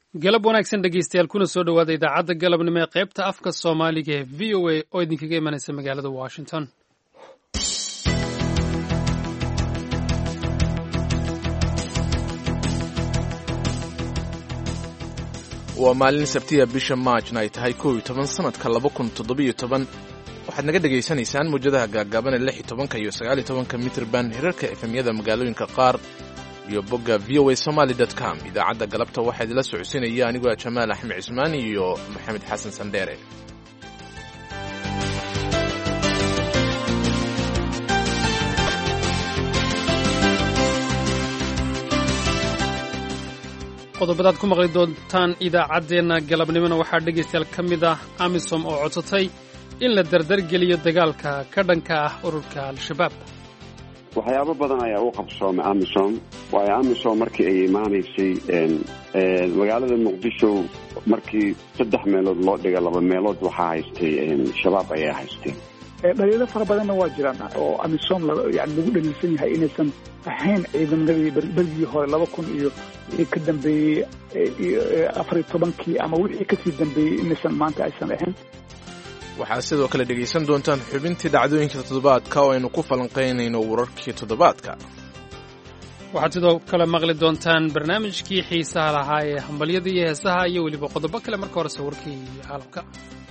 galab wanaagsan dhegaystayaal kuna soo dhowaada idaacadda galabnimo ee qaybta afka soomaaliga ee v o a oo idinkaga imanaysa magaalada washington. waa maalin sabtiya bisha maajna ay tahay 11 sanadka 2017. waxaad naga dhegaysanaysaan muujadaha gaagaaban ee 16 iyo 19 mitrban hirarka efemyada magaalooyinka qaar iyo bogga voasomali.com. idaacadda galabta waxaa idila socodsiinaya anigoo Jamaal Axmed Cismaan iyo Maxamed Xasan Sandheere. qodobadaad ku maqli doontaan idaacaddeenna galabnimona waxaa dhegaystayaal ka mid ah amisom oo codsatay in la dardargeliyo dagaalka ka dhanka ah ururka al-shabaab. waxyaabo badan ayaa u qabsoomay amisom waayo amisom markii ay imaanaysay magaalada muqdisho markii 3 meelood loo dhiga 2 meelood waxaa haystay shabaab ayaa haysteen. dhaliilo fara badanna waa jiraan oo amisom yani lagu dhaliilsan yahay inaysan ahayn ciidamadii berigii hore 2000 iyo ka dambeeyey 14 ama wixii kasii dambeeyey inaysan maanta aysan ahayn. waxaad sidoo kale dhegaysan doontaan xubintii dhacdooyinka toddobaadka oo aynu ku falanqaynayno wararkii toddobaadka. waxaad sidoo kale maqli doontaan barnaamijkii xiisaha lahaa ee hambalyada iyo heesaha iyo weliba qodobo kale. marka horese warkii caalamka.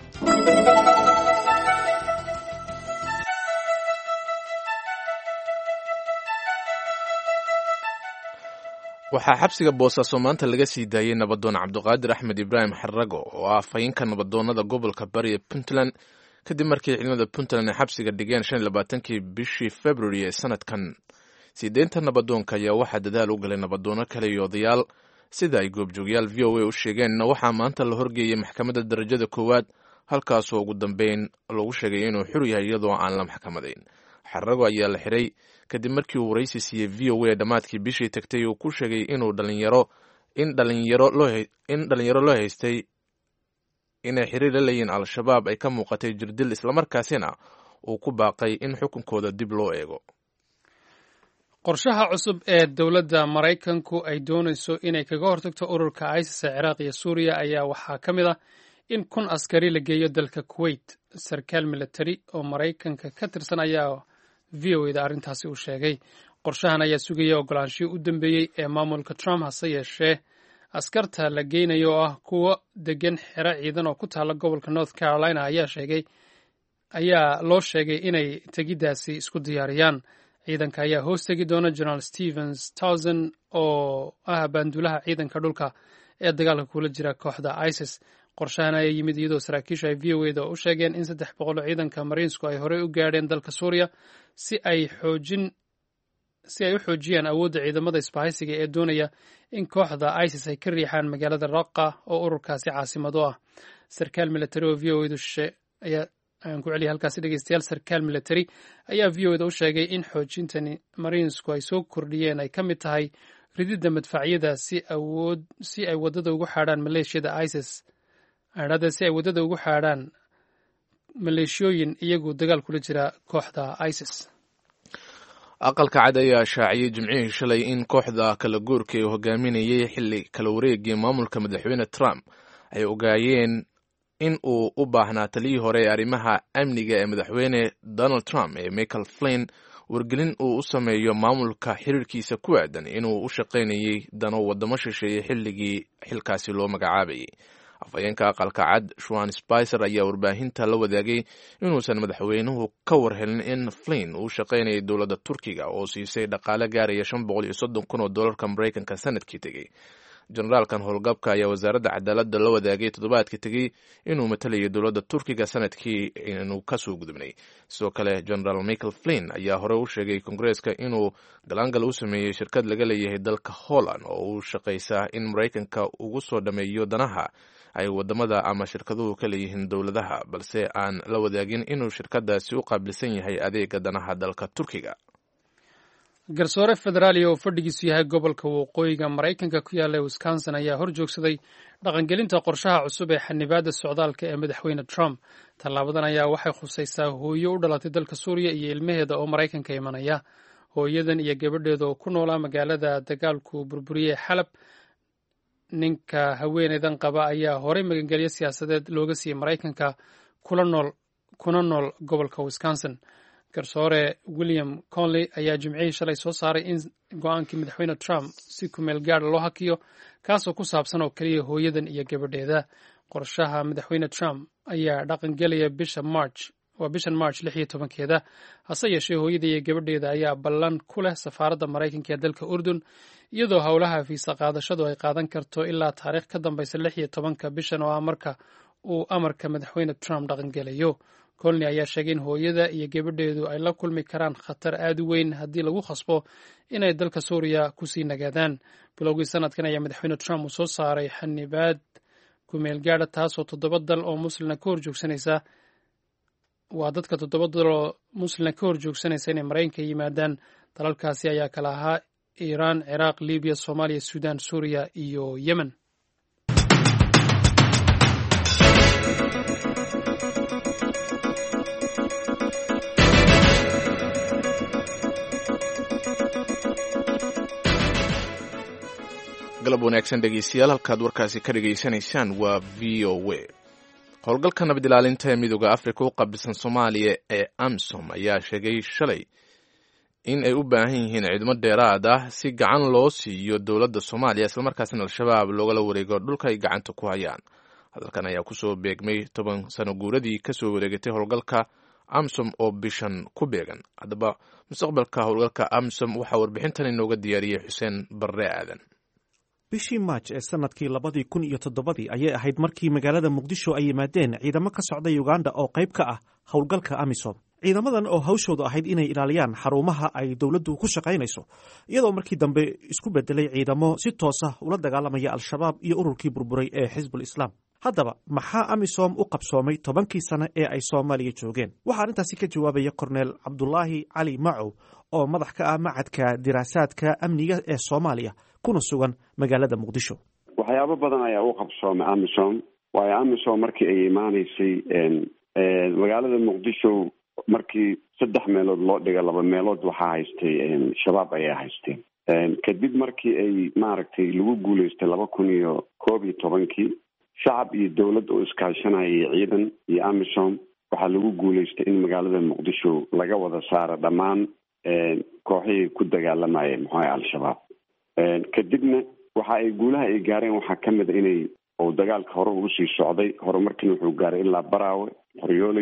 waxaa xabsiga boosaaso maanta laga sii daayey nabadoon cabdiqaadir axmed ibraahim xarago oo ah afhayeenka nabadoonnada gobolka bari ee puntland kadib markii ciidamada puntland ay xabsiga dhigeen 25 bishii february ee sanadkan. siideynta nabadoonka ayaa waxaa dadaal u galay nabadoono kale iyo odayaal sida ay goobjoogyaal v o a u sheegeenna waxaa maanta la horgeeyey maxkamadda darajada koowaad halkaasoo ugu dambeyn lagu sheegay inuu xur yahay iyadoo aan la maxkamadayn. xarago ayaa la xiray kadib markii uu waraysi siiyey v o a dhammaadkii bishii tagtay uu ku sheegay inuu in dhalinyaro loo haystay inay xiriir la leeyihiin al-shabaab ay ka muuqatay jirdil islamarkaasina uu ku baaqay in xukunkooda dib loo eego. qorshaha cusub ee dowladda maraykanku ay doonayso inay kaga hortagto ururka isis ee ciraaq iyo suuriya ayaa waxaa ka mid ah in 1,000 askari la geeyo dalka kuwait. sarkaal militari oo maraykanka ka tirsan ayaa v o da arrintaasi uu sheegay. qorshahan ayaa sugaya ogolaanshihii u dambeeyey ee maamulka Trump, hase yeeshee askarta la geynayo oo ah kuwa degan xero ciidan oo ku taala gobolka North Carolina ayaa loo sheegay inay tegiddaasi isku diyaariyaan. ciidanka ayaa hoos tegi doona General Stevens Townsend oo ah baandulaha ciidanka dhulka ee dagaalka kula jira kooxda ISIS. qorshahan ayaa yimid iyadoo saraakiisha ay v o da u sheegeen in 300 ciidanka mariinsku ay horey u gaadheen dalka Suuriya si ay u xoojiyaan awoodda ciidamada isbahaysiga ee doonaya in kooxda ISIS ay ka riixaan magaalada Raqqa oo ururkaasi caasimado ah. sarkaal militari oo v o da ayaan ku celiyay halkaasi dhegaystayaal. sarkaal militari ayaa v o da u sheegay in xoojintani mariinsku ay soo kordhiyeen ay ka mid tahay rididda madfacyada si ay waddada ugu xaadhaan maleeshiyada ISIS si ay waddada ugu xaadhaan maleeshiyooyin iyagu dagaal kula jira kooxda ISIS. aqalka cad ayaa shaaciyey jimcihii shalay in kooxda kala guurka ee hogaaminayay xilli kala wareegii maamulka madaxweyne Trump ay ogaayeen in uu u baahnaa taliyii hore ee arrimaha amniga ee madaxweyne Donald Trump ee Michael Flynn wargelin uu u sameeyo maamulka xiriirkiisa ku aadan inuu u shaqaynayay dano waddamo shisheeye xilligii xilkaasi loo magacaabayay. afhayeenka aqalka cad Sean Spicer ayaa warbaahinta la wadaagay inuusan madaxweynuhu ka warhelin in Flynn uu shaqaynayay dowladda Turkiga oo siisay dhaqaale gaaraya $530,000 Mareykanka sanadkii tegey. generaalkan howlgabka ayaa wasaaradda cadaaladda la wadaagay toddobaadkii tegey inuu matalayay dowladda Turkiga sanadkii inuu ka soo gudubnay. sidoo kale General Michael Flynn ayaa hore u sheegay Kongareeska inuu galaangal u sameeyey shirkad laga leeyahay dalka Holland oo u shaqaysa in Mareykanka ugu soo dhameeyo danaha ay wadamada ama shirkaduhu ka leeyihiin dowladaha, balse aan la wadaagin inuu shirkadaasi u qaabilsan yahay adeega danaha dalka Turkiga. garsoore federaali oo fadhigiisu yahay gobolka waqooyiga Maraykanka ku yaalla Wisconsin ayaa hor joogsaday dhaqangelinta qorshaha cusub ee xanibaadda socdaalka ee madaxweyne Trump. tallaabadan ayaa waxay khusaysaa hooyo u dhalatay dalka Suuriya iyo ilmaheeda oo Maraykanka imanaya. hooyadan iyo gabadheeda oo ku noolaa magaalada dagaalku burburiyey Xalab ninka haweeneydan qaba ayaa horey magangelyo siyaasadeed looga siiyey maraykanka kuna nool gobolka wisconsin. garsoore William Conley ayaa jimcihii shalay soo saaray in go-aankii madaxweyne Trump si kumeel gaadha loo hakiyo, kaasoo ku saabsan oo keliya hooyadan iyo gabadheeda. qorshaha madaxweyne Trump ayaa dhaqangelaya bishan March 16-keeda. hase yeeshee hooyada iyo gabadheeda ayaa ballan ku leh safaaradda Maraykanka ee dalka Urdun, iyadoo howlaha fiisa qaadashadu ay qaadan karto ilaa taariikh ka dambaysa 16 bishan oo ah marka uu amarka madaxweyne Trump dhaqangelayo. Conley ayaa sheegay in hooyada iyo gabadheedu ay la kulmi karaan khatar aad u weyn haddii lagu khasbo inay dalka Suuriya kusii nagaadaan. bilowgii sanadkan ayaa madaxweyne Trump uu soo saaray xanibaad kumeel gaadha taasoo 7 dal oo muslina ka horjoogsanaysa dadka 7 dal oo muslina ka horjoogsanaysa inay Maraykanka yimaadaan. dalalkaasi ayaa kala ahaa Iiraan, Ciraaq, Libiya, Soomaaliya, Suudaan, Suuriya iyo Yemen. galab wanaagsan dhegeystayaal, halkaad warkaasi ka dhegaysanaysaan waa v o a. howlgalka nabad ilaalinta ee midooda afrika u qaabilsan soomaaliya ee AMISOM ayaa sheegay shalay in ay u baahan yihiin ciidamo dheeraad ah si gacan loo siiyo dowladda soomaaliya, islamarkaasna al-shabaab loogala wareego dhulka ay gacanta ku hayaan. hadalkan ayaa kusoo beegmay 10 sano guuradii kasoo wareegatay howlgalka AMISOM oo bishan ku beegan. haddaba mustaqbalka howlgalka AMISOM waxaa warbixintan inooga diyaariyey xuseen barre aadan. bishii Maaj ee sanadkii 2007 ayay ahayd markii magaalada Muqdisho ay yimaadeen ciidamo ka socda Uganda oo qayb ka ah howlgalka AMISOM. ciidamadan oo hawshoodu ahayd inay ilaaliyaan xarumaha ay dowladdu ku shaqaynayso, iyadoo markii dambe isku bedelay ciidamo si toos ah ula dagaalamaya al-shabaab iyo ururkii burburay ee Xisbul Islaam. haddaba maxaa AMISOM u qabsoomay 10kii sano ee ay Soomaaliya joogeen? waxaa arrintaasi ka jawaabaya Korneel Cabdulaahi Cali Macow oo madax ka ah macadka diraasaadka amniga ee Soomaaliya kuna sugan magaalada Muqdisho. waxyaabo badan ayaa u qabsoomay AMISOM. waayo AMISOM markii ay imaanaysay magaalada Muqdisho, markii 3 meelood loo dhiga 2 meelood waxaa haystay shabaab ayaa haysteen. kadib markii ay maaragtay lagu guuleystay 2011 shacab iyo dowlad oo iskaashanayay ciidan iyo AMISOM, waxaa lagu guuleystay in magaalada Muqdisho laga wada saaro dhammaan kooxihii ku dagaalamayay al-shabaab. kadibna waxa ay guulaha ay gaareen waxaa ka mid inay oo dagaalka hore ugu sii socday. horumarkiina wuxuu gaaray ilaa Baraawe, Qoryooley,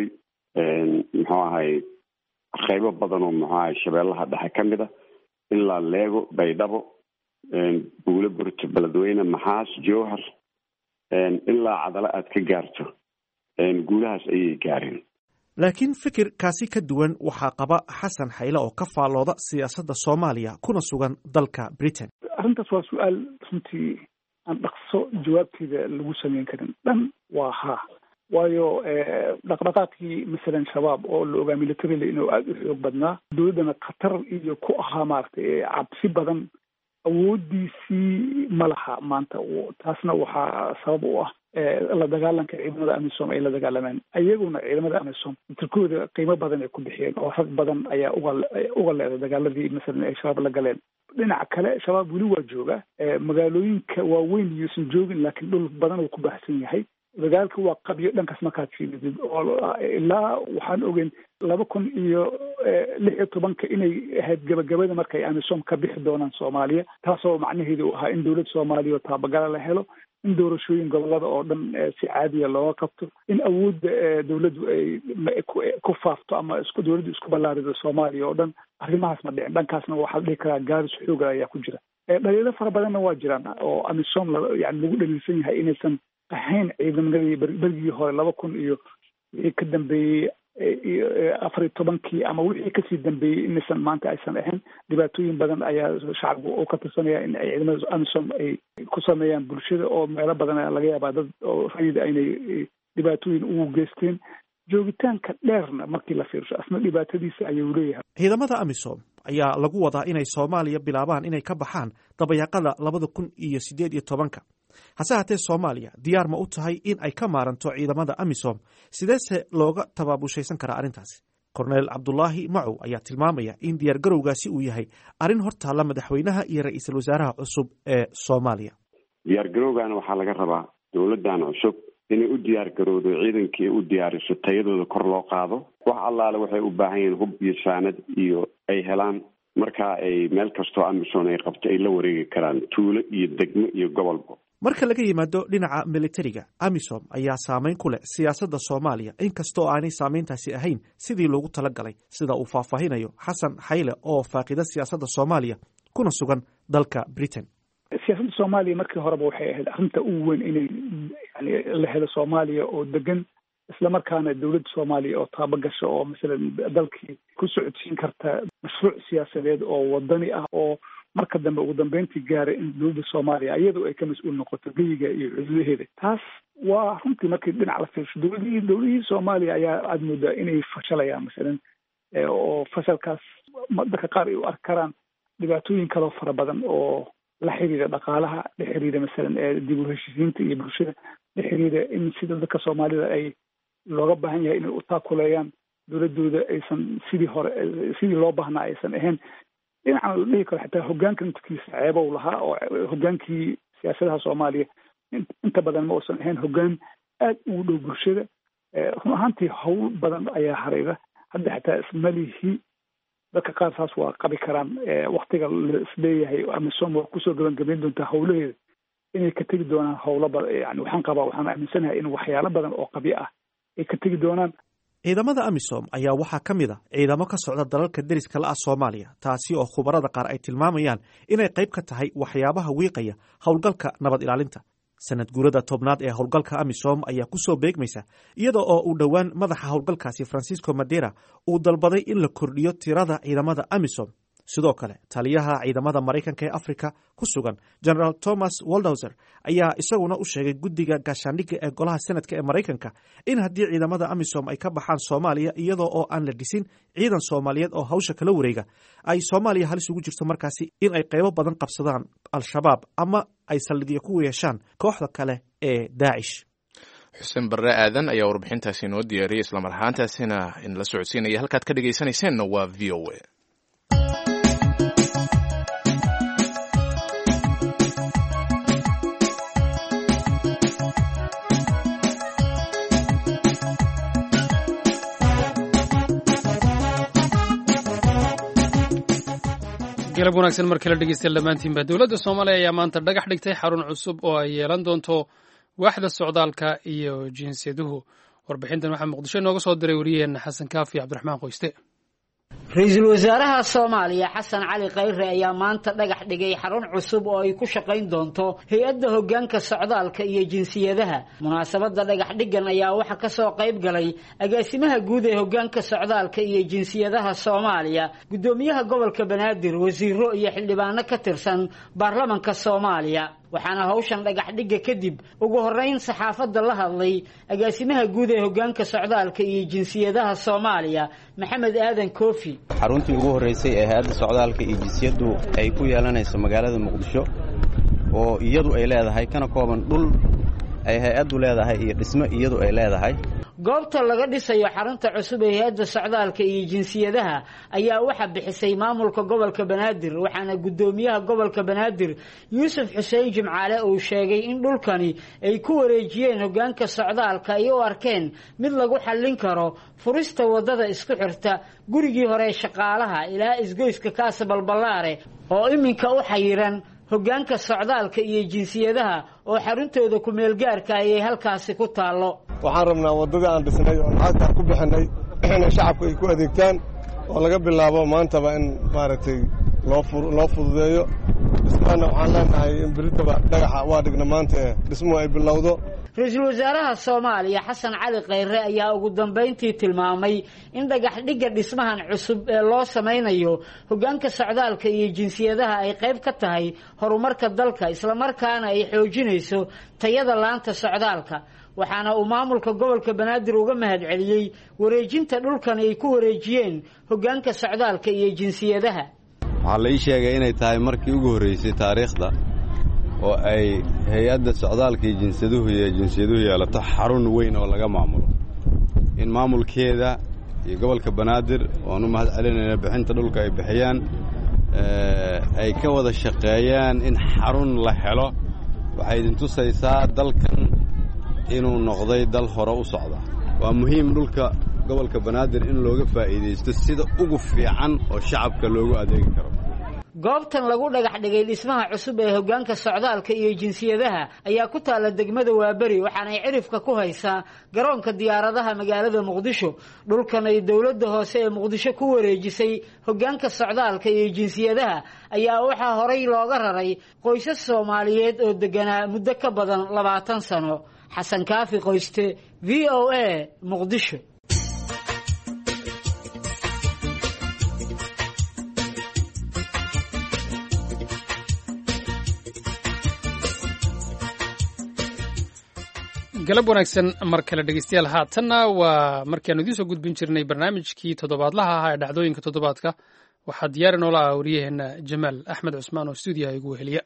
qaybo badan oo shabeellaha dhexe ka mid ah, ilaa Leego, Baydhabo, Buule Burti, Beledweyne, Maxaas, Jowhar, ilaa Cadala aad ka gaarto. guulahaas ayay gaareen. laakiin fikirkaasi ka duwan waxaa qaba xasan xayle oo ka faalooda siyaasadda Soomaaliya kuna sugan dalka Britain. arrintaas waa su-aal runtii aan dhaqso jawaabteeda lagu samayn karin. dhan waa haa, waayo dhaqdhaqaaqii masalan shabaab oo la ogaa militarily inuu aada u xoog badnaa, dowladdana khatar iyo ku ahaa maaragtay cabsi badan, awoodiisii ma laha maanta. taasna waxaa sabab u ah la dagaalanka ciidamada AMISOM ay la dagaalameen. ayaguna ciidamada AMISOM tirkooda qiimo badan ay ku bixiyeen oo rag badan ayaa uga leeday dagaaladii masalan ay shabaab la galeen. dhinaca kale shabaab weli waa jooga, magaalooyinka waaweyn iyuusan joogin, laakiin dhul badan uu ku baxsan yahay. dagaalka waa qabyo dhankaas markaad fiiridid oo ilaa waxaan ogeyn 2016 inay ahayd gabagabada markay AMISOM ka bixi doonaan Soomaaliya, taasoo macnaheedu ahaa in dowladda Soomaaliya oo taabagala la helo, in doorashooyin gobolada oo dhan si caadiya looga qabto, in awoodda dowladdu ay ku faafto ama dowladdu isku ballaarido Soomaaliya oo dhan. arrimahaas ma dhicin. dhankaasna waxaa dhihi karaa gaaris xooga ayaa ku jira. dhaliilo fara badanna waa jiraan oo AMISOM yani lagu dhaliilsan yahay inaysan ahayn ciidamadii berigii hore 2000 iyo wixii ka dambeeyey 14 ama wixii kasii dambeeyey inaysan maanta aysan ahayn. dhibaatooyin badan ayaa shacabku oo ka tirsanaya in ay ciidamada AMISOM ay ku sameeyaan bulshada, oo meelo badan ayaa laga yaabaa dad oo rayida inay dhibaatooyin ugu geysteen. joogitaanka dheerna markii la fiirsho asna dhibaatadiisa ayuu leeyahay. ciidamada AMISOM ayaa lagu wadaa inay Soomaaliya bilaabaan inay ka baxaan dabayaaqada 2018. hase haatee Soomaaliya diyaar ma u tahay in ay ka maaranto ciidamada AMISOM? sideese looga tabaabushaysan karaa arrintaasi? Korneel Cabdulaahi Macow ayaa tilmaamaya in diyaargarowgaasi uu yahay arrin hortaalla madaxweynaha iyo ra'iisul wasaaraha cusub ee Soomaaliya. diyaargarowgaana waxaa laga rabaa dowladdan cusub inay u diyaargarowdo ciidankii ay u diyaariso tayadooda kor loo qaado wax allaale waxay u baahan yihiin hub iyo saanad iyo ay helaan markaa ay meel kastoo amisom ay qabto ay la wareegi karaan tuulo iyo degmo iyo gobolba. marka laga yimaado dhinaca militariga, amisom ayaa saameyn ku leh siyaasadda soomaaliya inkastoo aanay saameyntaasi ahayn sidii loogu talagalay, sida uu faahfaahinayo xasan xayle oo faaqida siyaasadda soomaaliya kuna sugan dalka Britain. siyaasadda soomaaliya markii horeba waxay ahayd arrinta ugu weyn inay yani la helo soomaaliya oo degan, isla markaana dowladda soomaaliya oo taabagasho oo masalan dalkii ku socodsiin karta mashruuc siyaasadeed oo wadani ah oo marka dambe ugu dambeyntii gaaray in dowladda soomaaliya iyadoo ay ka mas-uul noqoto geyiga iyo xuduudaheeda. taas waa runtii markii dhinac la fiirsho dowladihii soomaaliya ayaa aada moodaa inay fashalayaan masalan oo fashalkaas dadka qaar ay u arki karaan dhibaatooyin kaloo fara badan oo la xiriira dhaqaalaha, la xiriira masalan dib u heshiisiinta iyo bulshada, la xiriira in sida dadka soomaalida ay looga baahan yahay inay u taakuleeyaan dowladooda aysan sidii loo baahnaa aysan ahayn. dhinacna la dhihi karo xataa hogaanka intikiisa ceebow lahaa oo hogaankii siyaasadaha soomaaliya inta badan ma uusan ahayn hogaan aada ugu dhow bulshada. run ahaantii hawl badan ayaa harayda hadda xataa ismalihii dadka qaar saas waa qabi karaan waktiga la isleeyahay amisom waa kusoo gabagabayn doontaa hawlaheeda inay ka tegi doonaan hawlo badan. yani waxaan aaminsanahay in waxyaalo badan oo qabi ah ay ka tegi doonaan. ciidamada amisom ayaa waxaa ka mid a ciidamo ka socda dalalka deriska la ah soomaaliya, taasi oo khubarada qaar ay tilmaamayaan inay qayb ka tahay waxyaabaha wiiqaya howlgalka nabad ilaalinta. sanad guurada 10aad ee howlgalka amisom ayaa ku soo beegmaysa iyada oo uu dhowaan madaxa howlgalkaasi Francisco Madera uu dalbaday in la kordhiyo tirada ciidamada amisom. sidoo kale taliyaha ciidamada Mareykanka ee Afrika ku sugan General Thomas Waldhauser ayaa isaguna u sheegay guddiga gaashaandhigga ee golaha senadka ee Mareykanka in haddii ciidamada amisom ay ka baxaan Soomaaliya iyadoo oo aan la dhisin ciidan Soomaaliyeed oo hawsha kala wareega, ay Soomaaliya halis ugu jirto markaasi in ay qaybo badan qabsadaan al-shabaab ama ay saldhigyo ku yeeshaan kooxda kale ee Daesh. xuseen barre aadan ayaa warbixintaasi inoo diyaariyay, isla mar ahaantaasina in la socodsiinaya. halkaad ka dhegaysanayseena waa VOA. galab wanaagsan markala dhegeystayaal dhammaantiinba. dowladda soomaaliya ayaa maanta dhagax dhigtay xarun cusub oo ay yeelan doonto waaxda socdaalka iyo jinsiyaduhu. warbixintan waxaa muqdisho inooga soo diray wariyaheenna xasan kaafi cabdiraxmaan qoyste. ra-iisul wasaaraha soomaaliya xasan cali khayre ayaa maanta dhagax dhigay xarun cusub oo ay ku shaqayn doonto hay-adda hoggaanka socdaalka iyo jinsiyadaha. munaasabadda dhagax dhigan ayaa waxaa ka soo qayb galay agaasimaha guud ee hoggaanka socdaalka iyo jinsiyadaha soomaaliya, guddoomiyaha gobolka banaadir, wasiiro iyo xildhibaano ka tirsan baarlamanka soomaaliya. waxaana hawshan dhagax dhigga kadib ugu horreyn saxaafadda la hadlay agaasimaha guud ee hoggaanka socdaalka iyo jinsiyadaha soomaaliya maxamed aadan koofi. xaruntii ugu horreysay ee hay-adda socdaalka iyo jinsiyaddu ay ku yeelanayso magaalada muqdisho oo iyadu ay leedahay, kana kooban dhul ay hay-addu leedahay iyo dhismo iyadu ay leedahay. goobta laga dhisayo xarunta cusub ee hay-adda socdaalka iyo jinsiyadaha ayaa waxaa bixisay maamulka gobolka banaadir, waxaana guddoomiyaha gobolka banaadir yuusuf xuseen jimcaale uu sheegay in dhulkani ay ku wareejiyeen hoggaanka socdaalka ay u arkeen mid lagu xallin karo furista waddada isku xirta gurigii hore shaqaalaha ilaa isgoyska kaasa balballaare oo iminka u xayiran hoggaanka socdaalka iyo jinsiyadaha oo xaruntooda ku meel gaarka ayay halkaasi ku taallo. waxaan rabnaa waddadii aan dhisnay oo lacagta ku bixinay inay shacabku ay ku adeegtaan oo laga bilaabo maantaba in maaragtay loo fududeeyo. dhismaana waxaan leenahay in beritaba dhagaxa waa dhigna maanta ee dhismuhu ay bilowdo. ra-iisul wasaaraha soomaaliya xasan cali khayre ayaa ugu dambayntii tilmaamay in dhagax dhigga dhismahan cusub ee loo samaynayo hoggaanka socdaalka iyo jinsiyadaha ay qayb ka tahay horumarka dalka, islamarkaana ay xoojinayso tayada laanta socdaalka. waxaana uu maamulka gobolka banaadir uga mahad celiyey wareejinta dhulkan ay ku wareejiyeen hoggaanka socdaalka iyo jinsiyadaha. waxaa la ii sheegay inay tahay markii ugu horreysay taariikhda oo ay hay-adda socdaalka iyo jinsiyaduhu yeelato xarun weyn oo laga maamulo. in maamulkeeda iyo gobolka banaadir oon u mahad celinayna bixinta dhulka ay bixiyaan ay ka wada shaqeeyaan in xarun la helo waxay idin tusaysaa dalkan inuu noqday dal hore u socda. waa muhiim dhulka gobolka banaadir in looga faa'iidaysto sida ugu fiican oo shacabka loogu adeegi karo. goobtan lagu dhagax dhigay dhismaha cusub ee hoggaanka socdaalka iyo jinsiyadaha ayaa ku taala degmada Waaberi waxaana ay cirifka ku haysaa garoonka diyaaradaha magaalada Muqdisho. dhulkan ay dawladda hoose ee Muqdisho ku wareejisay hoggaanka socdaalka iyo jinsiyadaha ayaa waxaa horay looga raray qoysas Soomaaliyeed oo deganaa muddo ka badan 20 sano. xasan kaafi qoyste VOA Muqdisho. galab wanaagsan mar kale dhegeystayaal haatanna waa markaanu idiin soo gudbin jirnay barnaamijkii toddobaadlaha ahaa ee dhacdooyinka toddobaadka waxaa diyaari noola ah wariyaheenna jamaal axmed cusmaan oo stuudiyaha igu weheliya.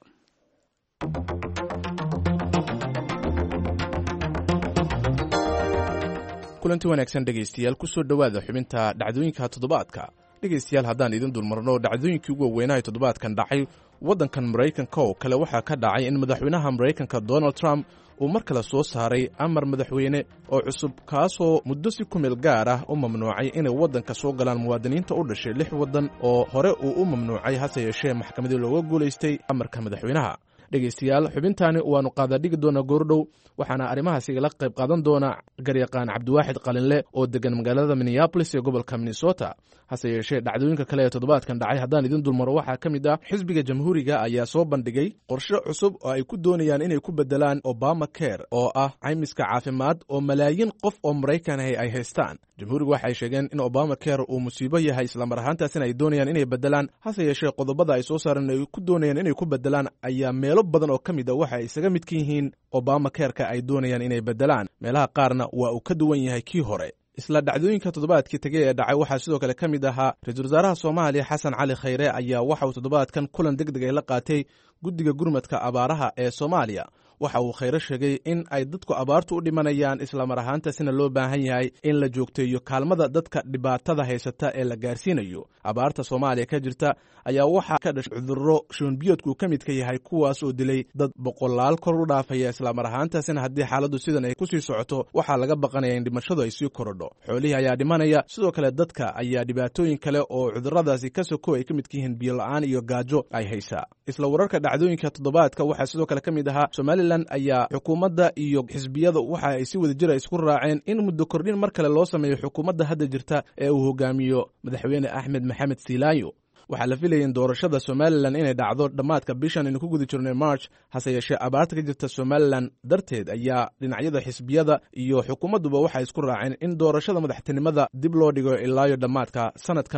kulanti wanaagsan dhegaystayaal ku soo dhowaada xubinta dhacdooyinka toddobaadka. dhegaystayaal haddaan idin dulmarno dhacdooyinkii ugu weynaha toddobaadkan dhacay waddankan maraykanka oo kale waxaa ka dhacay in madaxweynaha maraykanka Donald Trump uu mar kale soo saaray amar madaxweyne oo cusub kaasoo muddo si ku meel gaar ah u mamnuucay inay waddanka soo galaan muwaadiniinta u dhashay 6 waddan oo hore uu u mamnuucay hase yeeshee maxkamadii looga guulaystay amarka madaxweynaha. dhegaystayaal xubintaani waannu qaadadhigi doonaa goordhow waxaana arrimahaas igala qayb qaadan doona garyaqaan cabdiwaaxid qalinle oo degan magaalada Minneapolis ee gobolka Minnesota. hase yeeshee dhacdooyinka kale ee toddobaadkan dhacay haddaan idin dulmaro waxaa ka mid ah xisbiga jamhuuriga ayaa soo bandhigay qorshe cusub oo ay ku doonayaan inay ku bedelaan Obamacare oo ah caymiska caafimaad oo malaayiin qof oo Maraykan ah ay haystaan. jamhuurigu waxay sheegeen in Obamacare uu musiibo yahay isla mar ahaantaasina ay doonayaan inay bedelaan. hase yeeshee qodobada ay soo saareen ay ku doonayaan inay ku bedelaan ayaa meelo badan oo ka mid ah waxa ay isaga mid ka yihiin Obamacare-ka ay doonayaan inay bedelaan. meelaha qaarna waa uu ka duwan yahay kii hore. isla dhacdooyinka toddobaadkii tegay ee dhacay waxaa sidoo kale ka mid ahaa ra-iisul wasaaraha Soomaaliya Xasan Cali Khayre ayaa waxa uu toddobaadkan kulan degdeg ah la qaatay guddiga gurmadka abaaraha ee Soomaaliya. waxa uu Khayre sheegay in ay dadku abaartu u dhimanayaan isla mar ahaantaasina loo baahan yahay in la joogteeyo kaalmada dadka dhibaatada haysata ee la gaarsiinayo. abaarta Soomaaliya ka jirta ayaa waxaa ka dhashay cudurro shuunbiyoodku ka mid ka yahay kuwaas oo dilay dad boqolaal kor u dhaafaya isla mar ahaantaasina haddii xaaladdu sidan ay ku sii socoto waxaa laga baqanaya in dhimashadu ay sii korodho. xoolihii ayaa dhimanaya sidoo kale dadka ayaa dhibaatooyin kale oo cudurradaasi ka soko ay ka mid ka yihiin biyo la'aan iyo gaajo ay haysaa. isla wararka dhacdooyinka toddobaadka waxaa sidoo kale ka mid ahaa Somaliland ayaa xukuumadda iyo xisbiyada waxa ay si wada jir isku raaceen in muddo kordhin mar kale loo sameeyo xukuumadda hadda jirta ee uu hogaamiyo madaxweyne Axmed Maxamed Siilaanyo. waxaa la filayay in doorashada Somaliland inay dhacdo dhammaadka bishan inuu ku guda jirnay March. hase yeeshee abaarta ka jirta Somaliland darteed ayaa dhinacyada xisbiyada iyo xukuumadduba waxay isku raaceen in doorashada madaxtinimada dib loo dhigo ilaa dhammaadka sanadkan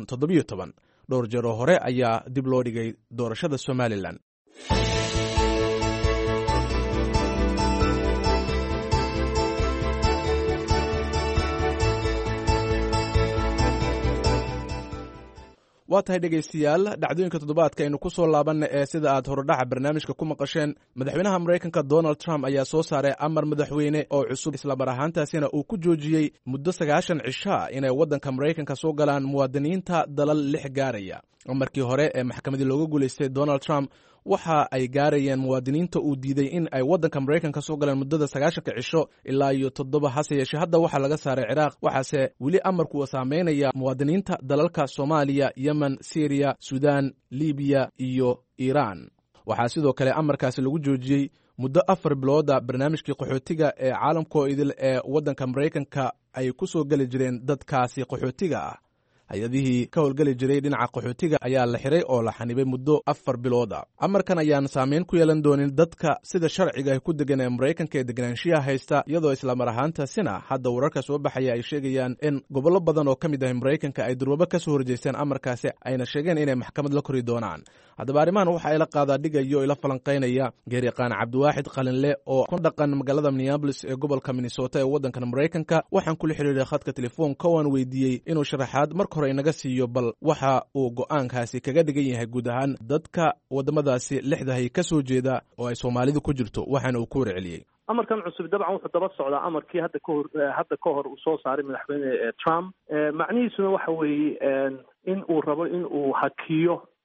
2017. dhowr jeer oo hore ayaa dib loo dhigay doorashada Somaliland. waa tahay dhegaystayaal dhacdooyinka toddobaadka aynu ku soo laabanna ee sida aad horodhaca barnaamijka ku maqasheen madaxweynaha Maraykanka Donald Trump ayaa soo saaray amar madaxweyne oo cusub isla mar ahaantaasina uu ku joojiyey muddo 90 cisho inay waddanka Maraykanka soo galaan muwaadiniinta dalal 6 gaaraya. amarkii hore ee maxkamadii looga guulaystay Donald Trump waxa ay gaarayeen muwaadiniinta uu diiday in ay waddanka Maraykanka soo galaan muddada 90 cisho ilaa 7. hase yeeshee hadda waxaa laga saaray Ciraaq waxaase weli amarku uu saameynaya muwaadiniinta dalalka Soomaaliya, Yemen, Syria, Sudan, Libiya iyo Iran. waxaa sidoo kale amarkaasi lagu joojiyey muddo 4 bilooda barnaamijkii qaxootiga ee caalamkoo idil ee waddanka Maraykanka ay ku soo gali jireen dadkaasi qaxootiga ah. hay-adihii ka howlgeli jiray dhinaca qaxootiga ayaa la xiray oo la xanibay muddo 4 bilooda. amarkan ayaan saameyn ku yeelan doonin dadka sida sharciga ay ku degan ee Maraykanka ee deganaanshiyaha haysta iyadoo isla mar ahaantaasina hadda wararka soo baxaya ay sheegayaan in gobollo badan oo ka mid ah Maraykanka ay durwaba ka soo horjeesteen amarkaasi ayna sheegeen inay maxkamad la kori doonaan. haddaba arrimahan waxa ay la qaadaa dhigayo ila falanqaynaya garyaqaan cabdiwaaxid qalinle oo ku dhaqan magaalada Minneapolis ee gobolka Minnesota ee waddanka Maraykanka. waxaan kula xiriiray khadka telefoonka waan weydiiyey inuu sharaxaad marka hore inaga siiyo bal waxa uu go'aankaasi kaga dhigan yahay guud ahaan dadka waddamadaasi 6 ka soo jeeda oo ay Soomaalidu ku jirto waxaana uu ku warceliyey. amarkan cusub dabcan wuxuu daba socdaa amarkii hadda ka hor uu soo saaray madaxweyne Trump. macnihiisuna waxa weeye in uu rabo in uu hakiyo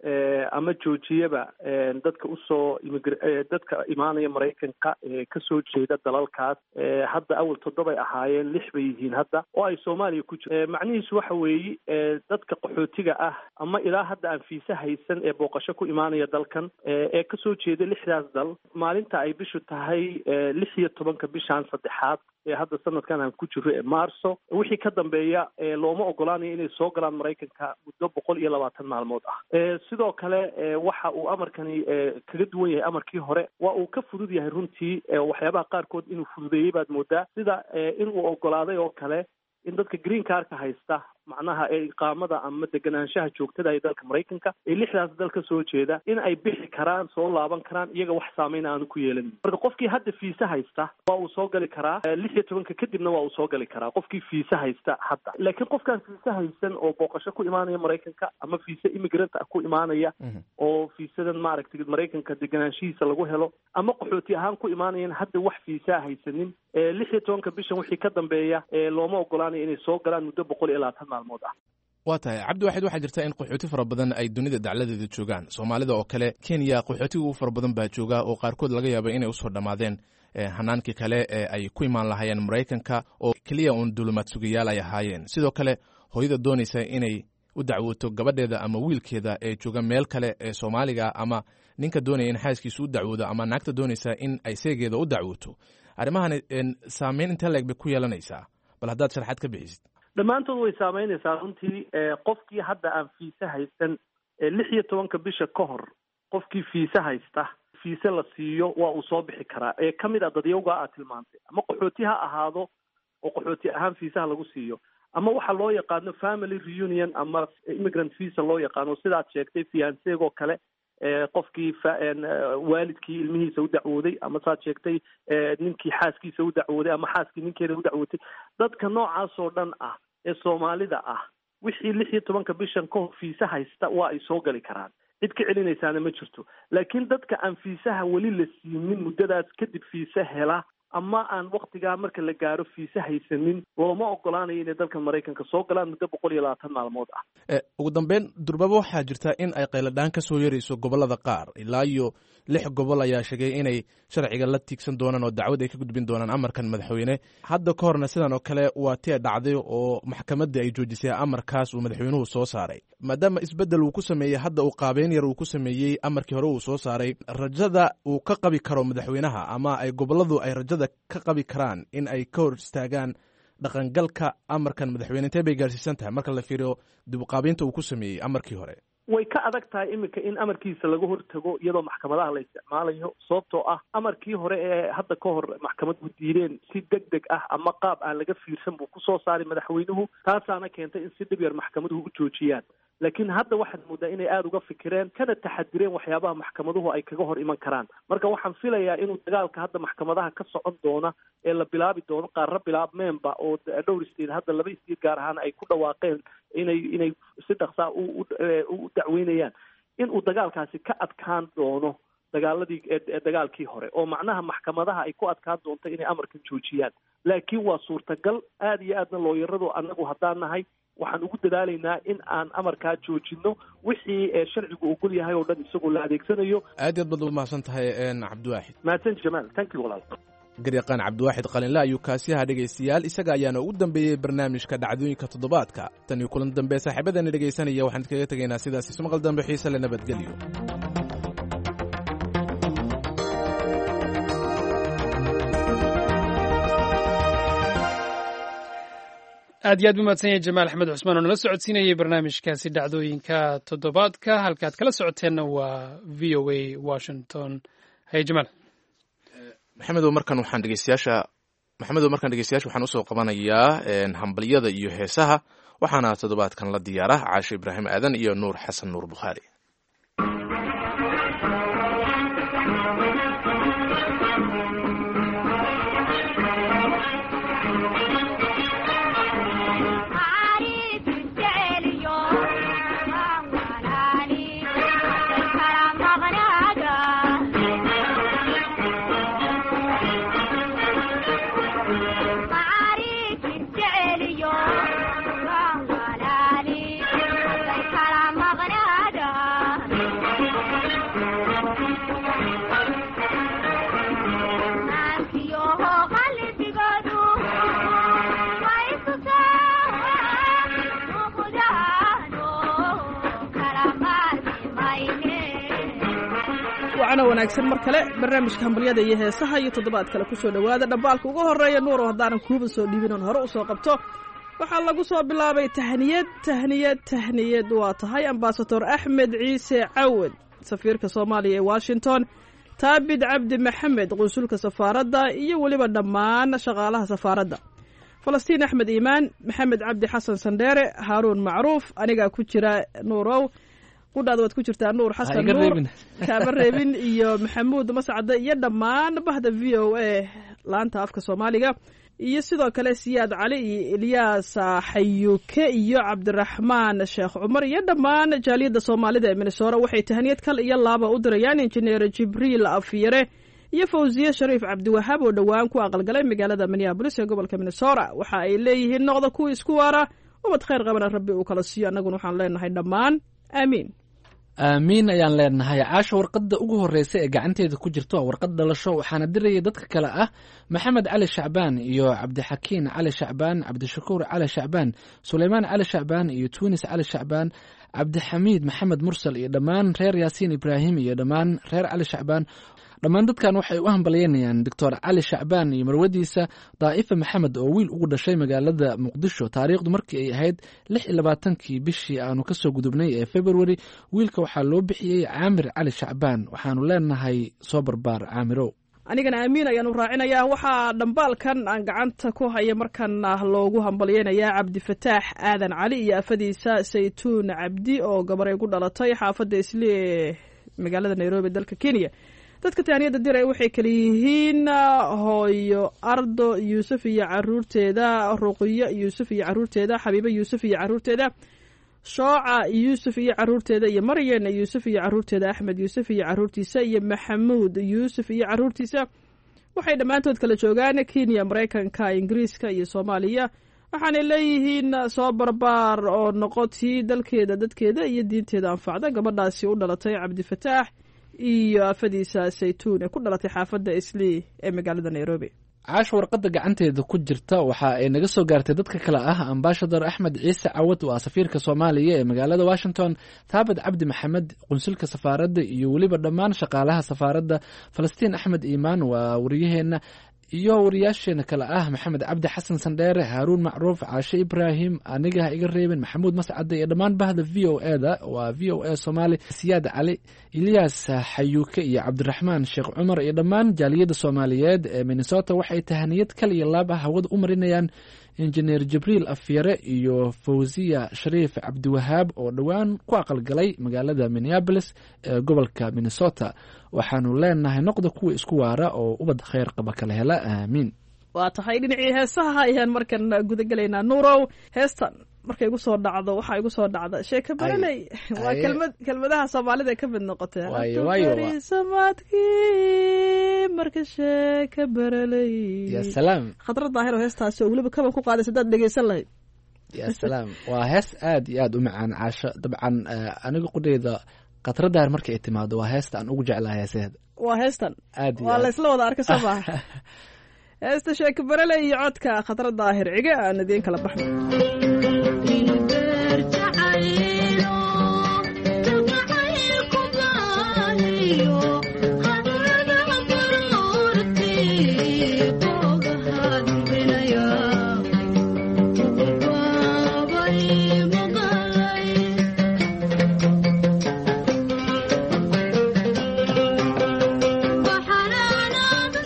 ama joojiyaba dadka usoo dadka imaanaya maraykanka kasoo jeeda dalalkaas hadda awal 7 ay ahaayeen 6 bay yihiin hadda oo ay Soomaaliya ku jirto macnihiisu waxa weeye dadka qaxootiga ah ama ilaa hadda aan fiisa haysan ee booqasho ku imaanaya dalkan ee kasoo jeeda 6daas dal maalinta ay bishu tahay 16 bishan saddexaad ee hadda sanadkan aan ku jiro ee Maarso wixii ka dambeeya looma ogolaanayo inay soo galaan Mareykanka muddo 120 maalmood ah sidoo kale waxa uu amarkani kaga duwan yahay amarkii hore waa uu ka fudud yahay runtii waxyaabaha qaarkood inuu fududeeyay baad moodaa sida in uu ogolaaday oo kale in dadka green cardka haysta macnaha iqaamada ama deganaanshaha joogtada ee dalka Mareykanka ee 6daas dal ka soo jeeda in ay bixi karaan soo laaban karaan iyaga wax saameyn aan ku yeelan marka qofkii hadda fiisa haysta waa uu soo gali karaa 16 kadibna waa uu soo gali karaa qofkii fiisa haysta hadda laakiin qofkaan fiisa haysan oo booqasho ku imaanaya Mareykanka ama fiisa immigrant ku imaanaya oo fiisadan maaragtay Mareykanka deganaanshihiisa lagu helo ama qaxooti ahaan ku imaanayaan hadda wax fiisa haysanin 16 bishan wixii ka dambeeya looma ogolaanayo inay soo galaan muddo 120 waa tahay cabdiwaxid waxaa jirta in qaxooti fara badan ay dunida dacladeeda joogaan soomaalida oo kale Kenya qaxootiga ugu fara badan baa jooga oo qaarkood laga yaabo inay usoo dhammaadeen hanaankii kale ee ay ku imaan lahaayeen Mareykanka oo keliya uun dulumaad sugayaal ay ahaayeen sidoo kale hooyada doonaysa inay u dacwooto gabadheeda ama wiilkeeda ee jooga meel kale ee Soomaaliga ama ninka doonaya in xaaskiisu u dacwoodo ama naagta doonaysa in ay seegeeda u dacwooto arrimahan saameyn inta leeg bay ku yeelanaysaa bal haddaad sharxaad ka bixisid dhammaantood way saameynaysaa runtii qofkii hadda aan fiisa haysan 16 bisha ka hor qofkii fiisa haysta fiisa la siiyo waa uu soo bixi karaa ka mid ah dadyowga aad tilmaantay ama qaxooti ha ahaado oo qaxooti ahaan fiisaha lagu siiyo ama waxa loo yaqaano family reunion ama immigrant visa loo yaqaano sidaad sheegtay fiancego kale qofkii waalidkii ilmihiisa u dacwooday ama saad sheegtay ninkii xaaskiisa u dacwooday ama xaaskii ninkeeda u dacwootay dadka noocaas oo dhan ah ee Soomaalida ah wixii 16 bishan ka hor fiisa haysta waa ay soo gali karaan cid ka celinaysaana ma jirto laakiin dadka aan fiisaha weli la siinin muddadaas kadib fiisa hela ama aan waqtigaa marka la gaaro fiisa haysanin looma ogolaanayo inay dalka Mareykanka soo galaan muddo 120 maalmood ah ugu dambeyn durbaba waxaa jirta in ay qayladhaan ka soo yarayso gobolada qaar ilaa iyo 6 gobol ayaa sheegay inay sharciga la tiigsan doonaan oo dacwad ay ka gudbin doonaan amarkan madaxweyne hadda ka horna sidan oo kale waa tii dhacday oo maxkamadda ay joojisay amarkaas uu madaxweynuhu soo saaray maadaama isbedel uu ku sameeyey hadda uu qaabeyn yar uu ku sameeyey amarkii hore uu soo saaray rajada uu ka qabi karo madaxweynaha ama ay goboladu ay rajada ka qabi karaan in ay ka hor istaagaan dhaqangalka amarkan madaxweyne intee bay gaarsiisan tahay marka la fiiriyo dib u qaabeynta uu ku sameeyey amarkii hore way ka adag tahay iminka in amarkiisa laga hortago iyadoo maxkamadaha la isticmaalayo sababtoo ah amarkii hore ee hadda ka hor maxkamaddu diideen si degdeg ah ama qaab aan laga fiirsan buu kusoo saaray madaxweynuhu taasaana keentay in si dhib yar maxkamaduhu u joojiyaan laakiin hadda waxaad moodaa inay aada uga fikireen kana taxadireen waxyaabaha maxkamaduhu ay kaga hor iman karaan marka waxaan filayaa inuu dagaalka hadda maxkamadaha ka socon doona ee la bilaabi doono qaarra bilaabmeenba oo dhowr state hadda 2 state gaar ahaan ay ku dhawaaqeen inay si dhaqsaa u dacweynayaan in uu dagaalkaasi ka adkaan doono dagaalkii hore oo macnaha maxkamadaha ay ku adkaan doonto inay amarkan joojiyaan laakiin waa suurtagal aada iyo aadna looyaradu anagu haddaan nahay waxaan ugu dadaalaynaa in aan amarkaa joojino wixii sharcigu ogol yahay oo dhan isagoo la adeegsanayo aad baad u mahadsan tahay cabdiwaaxid mahadsan jamaal thank you walaal garyaqaan cabdiwaaxid qalinle ayuu kaasiyaha dhegaystayaal isaga ayaana ugu dambeeyey barnaamijka dhacdooyinka toddobaadka tan iyo kulan dambe saaxiibadana dhegaysanaya waxaan idkaga tegaynaa sidaas ismaqal dambe xiise le nabadgelyo aad iyo aad u mahadsan yahay jamaal axmed cusmaan oo nala socodsiinayay barnaamijkaasi dhacdooyinka toddobaadka halkaad kala socoteenna waa v o a washington haye jamaal maxamedow markan dhegeystayaasha waxaan usoo qabanayaa hambalyada iyo heesaha waxaana toddobaadkan la diyaara caasho ibraahim aadan iyo nuur xasan nuur bukhaari Maria, wacana wanaagsan mar kale barnaamijka hambalyada iyo heesaha iyo toddobaad kale kusoo dhowaada dhambaalka ugu horeeya nuuro haddaanan kuuba soo dhiibin oon hore usoo qabto waxaa lagu soo bilaabay tahniyad waa tahay ambasador axmed ciise cawad safiirka soomaaliya ee washington taabid cabdi maxamed qunsulka safaaradda iyo weliba dhammaan shaqaalaha safaaradda falastiin axmed iimaan maxamed cabdi xasan sandheere haaruun macruuf anigaa ku jira nuurow qudhaada waad ku jirtaa nuur xasan nuur kaama reebin iyo maxamuud mascade iyo dhammaan bahda v o a laanta afka soomaaliga iyo sidoo kale siyaad cali iyo ilyaas xayuuke iyo cabdiraxmaan sheekh cumar iyo dhammaan jaaliyadda soomaalida ee minnesota waxay tahaniyad kal iyo laaba u dirayaan injineer jibriil afyare iyo fawsiye shariif cabdiwahaab oo dhowaan ku aqalgalay magaalada minneabolis ee gobolka minnesota waxa ay leeyihiin noqda kuwa isku waara umad khayr qabana rabbi uu kala siiyo annaguna waxaan leenahay dhammaan aamiin aamiin ayaan leenahay caasha warqadda ugu horreysa ee gacanteeda ku jirto waa warqad dhalasho waxaana dirayay dadka kale ah maxamed cali shacbaan iyo cabdixakiin cali shacbaan cabdishakuur cali shacbaan suleymaan cali shacbaan iyo tuunis cali shacbaan cabdixamiid maxamed mursal iyo dhammaan reer yaasiin ibraahim iyo dhammaan reer cali shacbaan dhammaan dadkan waxay u hambalyeynayaan doctor cali shacbaan iyo marwadiisa daa'ifa maxamed oo wiil ugu dhashay magaalada muqdisho taariikhdu markii ay ahayd 26 bishii aanu kasoo gudubnay ee february wiilka waxaa loo bixiyey caamir cali shacbaan waxaanu leenahay soo barbaar caamirow anigana aamiin ayaanu raacinayaa waxaa dhambaalkan aan gacanta ku haya markana loogu hambalyeynayaa cabdifataax aadan cali iyo afadiisa saytuun cabdi oo gabaray ku dhalatay xaafadda isli ee magaalada nairobi dalka kenya dadka taaniyada diray waxay kala yihiin hooyo ardo yuusuf iyo caruurteeda ruqiyo yuusuf iyo caruurteeda xabiibo yuusuf iyo caruurteeda shooca yuusuf iyo caruurteeda iyo maryan yuusuf iyo caruurteeda axmed yuusuf iyo caruurtiisa iyo maxamuud yuusuf iyo caruurtiisa waxay dhammaantood kala joogaan kenya maraykanka ingiriiska iyo soomaaliya waxaanay leeyihiin soo barbaar oo noqotii dalkeeda dadkeeda iyo diinteeda anfacda gabadhaasi u dhalatay cabdifataax iyo afadiisa saytuun ee ku dhalatay xaafadda islii ee magaalada nairobi caasha warqadda gacanteeda ku jirta waxa ay naga soo gaartay dadka kale ah ambasador axmed ciise cawad waa safiirka soomaaliya ee magaalada washington taabid cabdi maxamed qunsulka safaaradda iyo weliba dhammaan shaqaalaha safaaradda falastiin axmed iimaan waa wariyaheenna iyo wariyaasheena kale ah maxamed cabdi xasan sandheere haaruun macruuf caashe ibraahim aniga ha iga reebin maxamuud mascade iyo dhammaan bahda v o e da waa v o e soomaali siyaad cali ilyaas xayuuke iyo cabdiraxmaan sheekh cumar iyo dhammaan jaaliyadda soomaaliyeed ee minnesota waxay tahaniyad kal iyo laab ah hawada u marinayaan injineer jibriil afyare iyo fawsiya shariif cabdiwahaab oo dhowaan ku aqalgalay magaalada minneabolis ee gobolka minnesota waxaanu leenahay noqda kuwa isku waara oo ubad khayr qaba kala hela aamiin waa tahay dhinacii heesaha ayaan markan gudagelaynaa nuurow heestan markay igu soo dhacdo waxaa igu soo dhacda sheeka baraley waa kelmadaha soomaalida ay ka mid noqotee samaadkii marka sheeka baraley ya salaam khadrad daahiro heestaasi oo weliba kaban ku qaadaysa hadaad dhegeysan lahayd ya salaam waa hees aad iyo aad u macaan caasho dabcan aniga qudheyda khadrad daahir marka ay timaado waa heesta aan ugu jeclahay heesaheeda waa heestan aad waa la isla wada arka soo maaha heesta sheeka baraley iyo codka khadrad daahir cige aan idiin kala baxno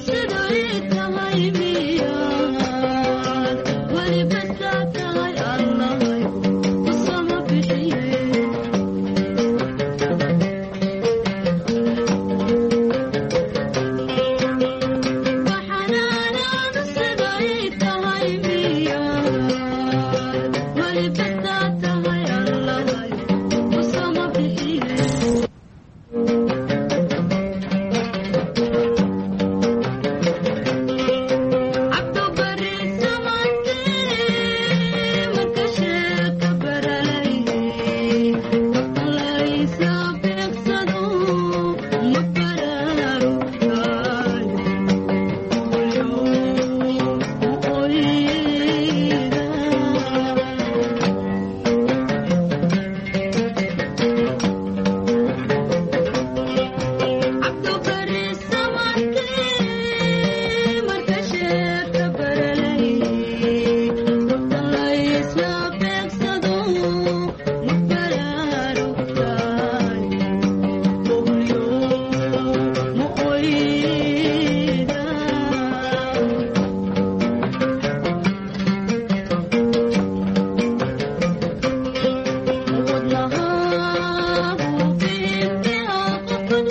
I'm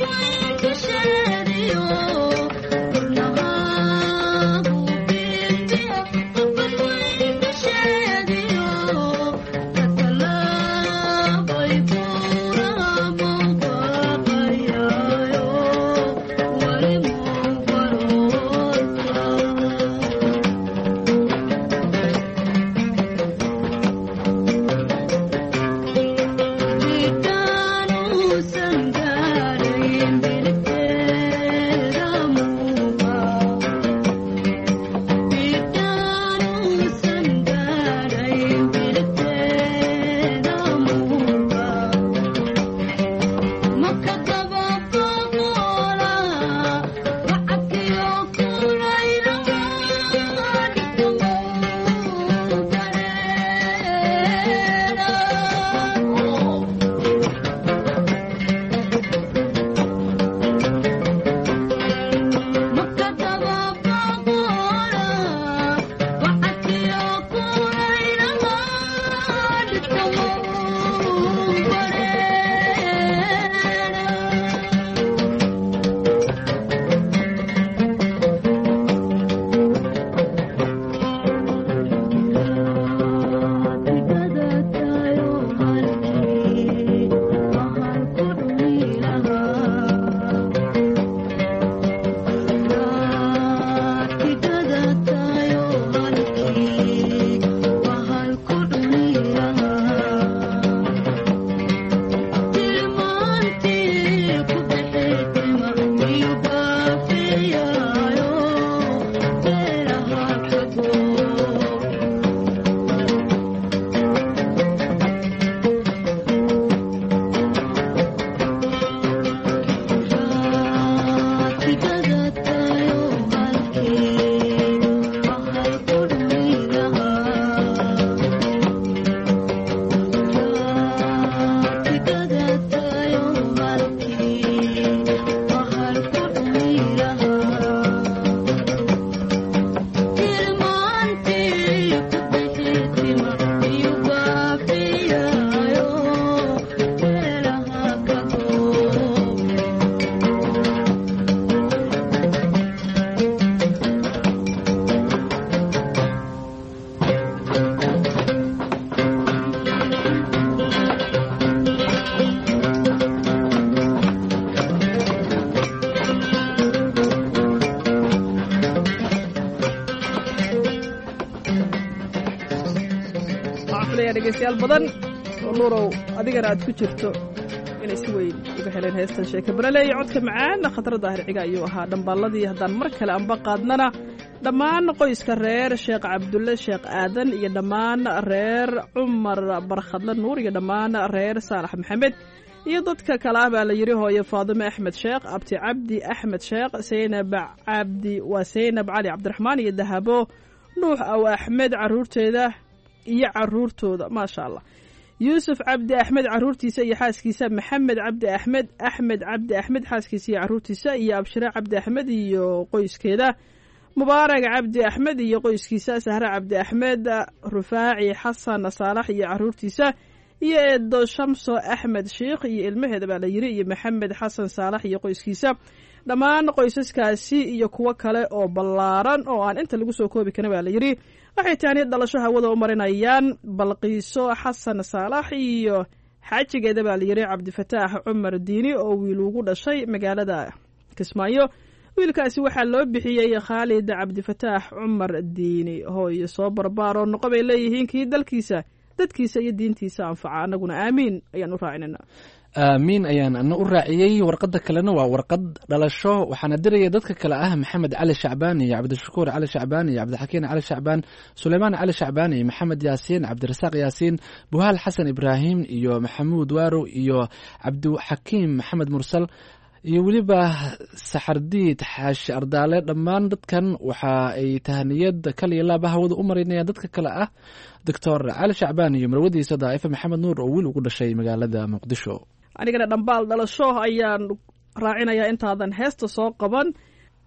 dhegeystayaal badan oo nuurow adigana aad ku jirto inay si weyn uga heleen heestan sheeka barale iyo codka macaan khatar daahir ciga ayuu ahaa dhambaalladii haddaan mar kale anba qaadnana dhammaan qoyska reer sheekh cabdulle sheekh aadan iyo dhammaan reer cumar barkhadle nuur iyo dhammaan reer saalax maxamed iyo dadka kale ah baa la yidhi hooyo faadime axmed sheekh abti cabdi axmed sheekh saynab cabdi waa saynab cali cabdiraxmaan iyo dahabo nuux aw axmed caruurteeda iyo caruurtooda maasha allah yuusuf cabdi axmed caruurtiisa iyo xaaskiisa maxamed cabdi axmed axmed cabdi axmed xaaskiisa iyo caruurtiisa iyo abshire cabdi axmed iyo qoyskeeda mubaarak cabdi axmed iyo qoyskiisa sahre cabdi axmed rufaaci xasan saalax iyo caruurtiisa iyo eedo shamso axmed sheikh iyo ilmaheeda baa la yiri iyo maxamed xasan saalax iyo qoyskiisa dhammaan qoysaskaasi iyo kuwo kale oo ballaaran oo aan inta lagu soo koobi karin baa la yiri waxay taani dhalasho hawada u marinayaan balqiiso xasan saalax iyo xaajigeeda baa la yiri cabdifataax cumar diini oo wiil ugu dhashay magaalada Kismaayo wiilkaasi waxaa loo bixiyay Khalid cabdifataax cumar diini hooyo soo barbaaro noqobay leeyihiin kii dalkiisa dadkiisa iyo diintiisa anfaca anaguna aamiin ayaan u raacinayna aamiin ayaan ana u raaciyey warqadda kalena waa warqad dhalasho waxaana diraya dadka kale ah maxamed cali shacbaan iyo cabdishakuur cali shacbaan iyo cabdixakiin cali shacbaan suleymaan cali shacbaan iyo maxamed yaasiin cabdirasaaq yaasiin buhaal xasan ibraahim iyo maxamuud waarow iyo cabdixakiim maxamed mursal iyo weliba saxardiid xaashi ardaale dhammaan dadkan waxa ay tahaniyad kal iyo laaba hawada u marinayaan dadka kale ah doctor cali shacbaan iyo marwadiisa daa'ifa maxamed nuur oo wiil ugu dhashay magaalada muqdisho anigana dhambaal dhalasho ayaan raacinayaa intaadan heesta soo qaban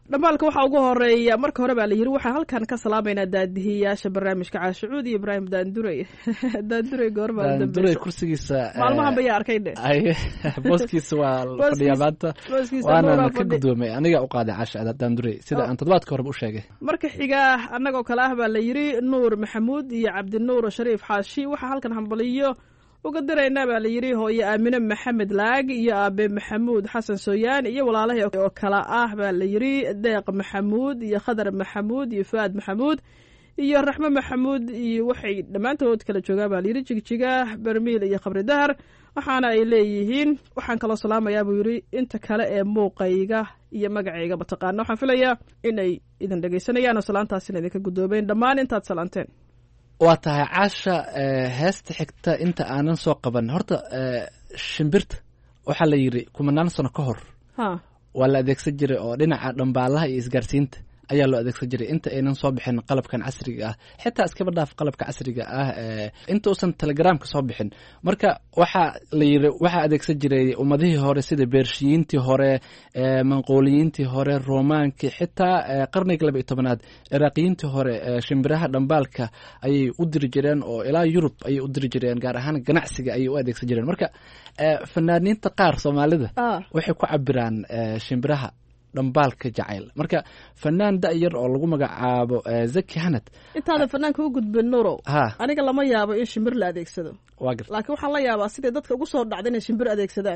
dhambaalka waxaa ugu horeeya marka hore baa la yiri waxaan halkan ka salaamaynaa daadihiyaasha barnaamijka caashucuud iyo ibraahim daandurey daandurey goorma daandurey kursigiisa maalmahan bayaa arkay dhe booskiisa waa fadhiyaa maanta waana ka gudoomay aniga u qaaday caasha daandurey sida aan toddobaadka horeba u sheegay marka xiga annagoo kale ah baa la yiri nuur maxamuud iyo cabdinuur shariif xaashi waxaa halkan hambaliyo uga diraynaa baa la yidhi hooyo aamine maxamed laag iyo aabe maxamuud xasan sooyaan iyo walaalahii oo kale ah baa la yidhi deeq maxamuud iyo khadar maxamuud iyo fuaad maxamuud iyo raxme maxamuud iyo waxay dhammaantood kala joogaan baa la yidhi jigjiga bermiil iyo khabri dahar waxaana ay leeyihiin waxaan kaloo salaamayaa buu yidhi inta kale ee muuqayga iyo magacayga mataqaana waxaan filayaa inay idin dhegaysanayaan oo salaantaasina idinka guddoobeen dhammaan intaad salaanteen waa tahay caasha heesta xigta inta aanan soo qaban horta shimbirta waxaa la yidhi kumanaan sano ka hor waa la adeegsan jiray oo dhinaca dhambaalaha iyo isgaarsiinta ayaa loo adeegsan jiray inta aynan soo bixin qalabkan casriga ah xitaa iskaba dhaaf qalabka casriga ah inta uusan telegramka soo bixin marka waxaa la yidhi waxaa adeegsan jiray ummadihii hore sida beershiyiintii hore manqooliyiintii hore roomaankii xitaa qarniga 12aad ciraaqiyiintii hore shimbiraha dhambaalka ayay u diri jireen oo ilaa yurub ayay u diri jireen gaar ahaan ganacsiga ayay u adeegsan jireen marka fanaaniinta qaar soomaalida waxay ku cabiraan shimbiraha dhambaalka jacayl marka fanaan da-yar oo lagu magacaabo zaki hanad intaadan fanaanka u gudbin nuurow aniga lama yaabo in shimbir la adeegsado laakiin waxaan la yaabaa siday dadka ugu soo dhacda inay shimbir adeegsadaan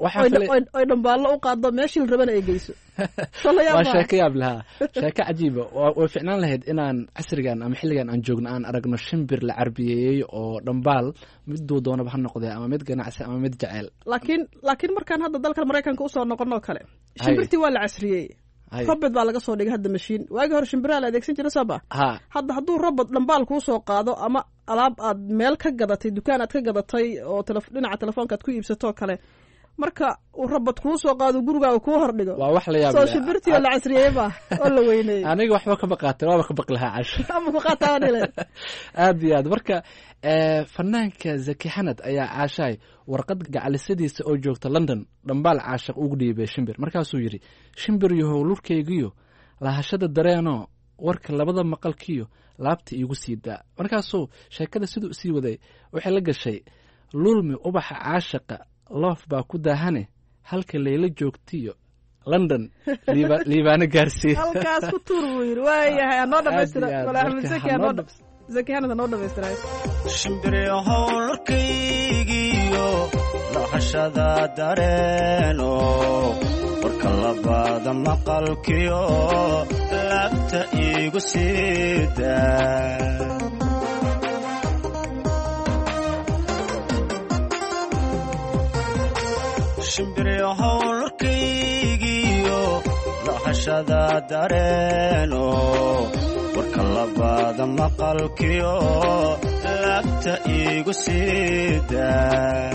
oy dhambaallo u qaado meeshii la rabana ay geyso waa sheeko yaab lahaa sheeko cajiiba way ficnaan lahayd inaan casrigan ama xilligan aan joogno aan aragno shimbir la carbiyeeyey oo dhambaal miduu doonaba ha noqdee ama mid ganacsi ama mid jaceyl laakiin markaan hadda dalkan maraykanka usoo noqonoo kale shimbirtii waa la casriyey robot baa laga soo dhigay hadda mashiin waagii hore shimbiraha la adeegsan jira sooba hadda hadduu robot dhambaal kuu soo qaado ama alaab aad meel ka gadatay dukaan aad ka gadatay oo dhinaca telefoonka aad ku iibsatoo kale marka uu rabad kuu soo qaado gurigaaga kuu hordhigo waa wax la yaab soo shimbirtii oo la casriyeeyba oo la weyneeyey aniga waxba kama qaatay waaba ka baqi lahaa cash ama ku qaataan ile aad iyo aad marka fanaanka zaki hanad ayaa caashay warqad gacalisadiisa oo joogta London dhambaal caashaq ugu dhiibay shimbir markaasuu yiri shimbir yahow lurkaygiyo lahashada dareeno warka labada maqalkiyo laabta iigu siidaa markaasuu sheekada siduu sii waday waxay la gashay lulmi ubaxa caashaqa loof baa ku daahane halka layla joogtiyo London liibaana gaarsiiy halkaas ku tuur buu yiri waayahay anoo dhamaystira wala ahmed zaki hanad anoo dhamaystira shimbiraha lurkaygiyo lahashada dareeno warka labada maqalkiyo laabta iigu siidaa shimbiraha lurkaygiyo lahashada dareeno warka labada maqalkiyo laabta iigu siidaa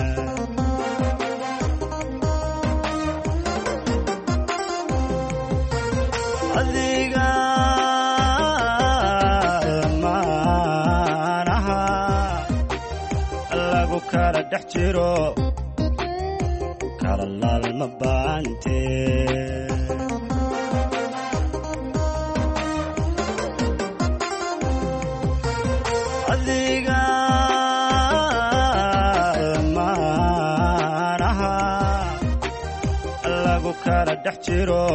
adiga lamaanaha lagu kala dhex jiro kalalaalma baante adiga lamaanaha lagu kala dhex jiro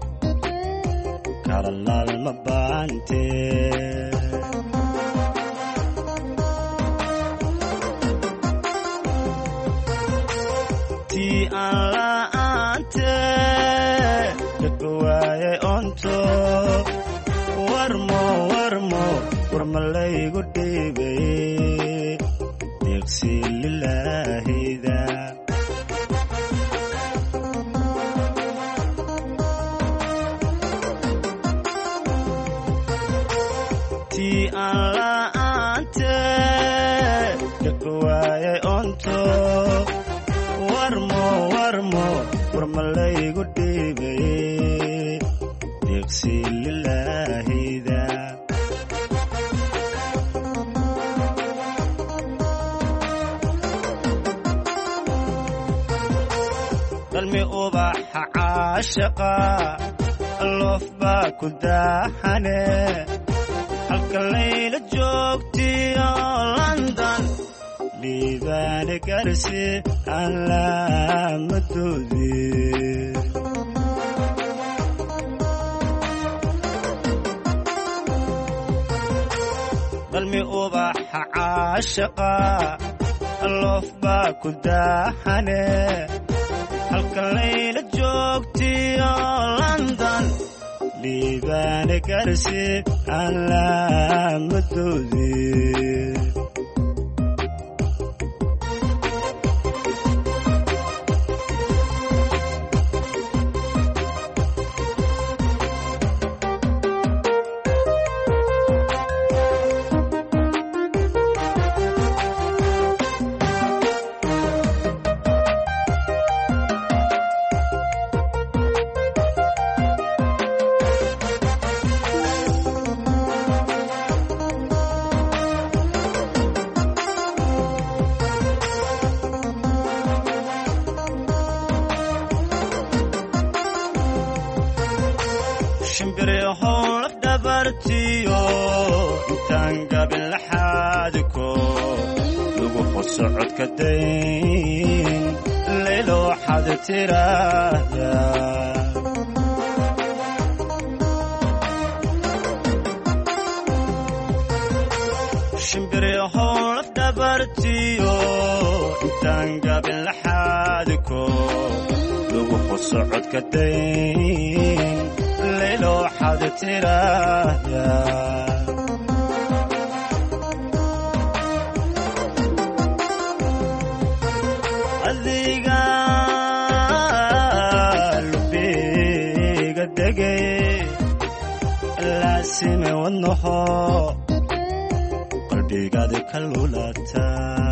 kalalaalma baante aan la'aante dadba waayay onto warmo warma laygu dhiibay deeqsi lilaahida tii aan la'aante dadba waayay onto warmo warma laygu dhiibay deeqsi lilaahida dalmi ubaxa caashaqa loof baa ku daaxane halka layla joogtiyo london liibaane garsi aan laamadoodii qalmi ubaxa caashaqa loof baa ku daaxane halka layla joogtiyo london liibaane garsi aan laamadoodii intaan gabin laxaadiko lagu socodka dayn layloo xad tiraahda shimbiriyahow laf dhabartiyo intaan gabin laxaadiko lagu socodka dayn layloo xad tiraahda adiga lubiga degay laasime wadnaho qalbigaadi ka lulata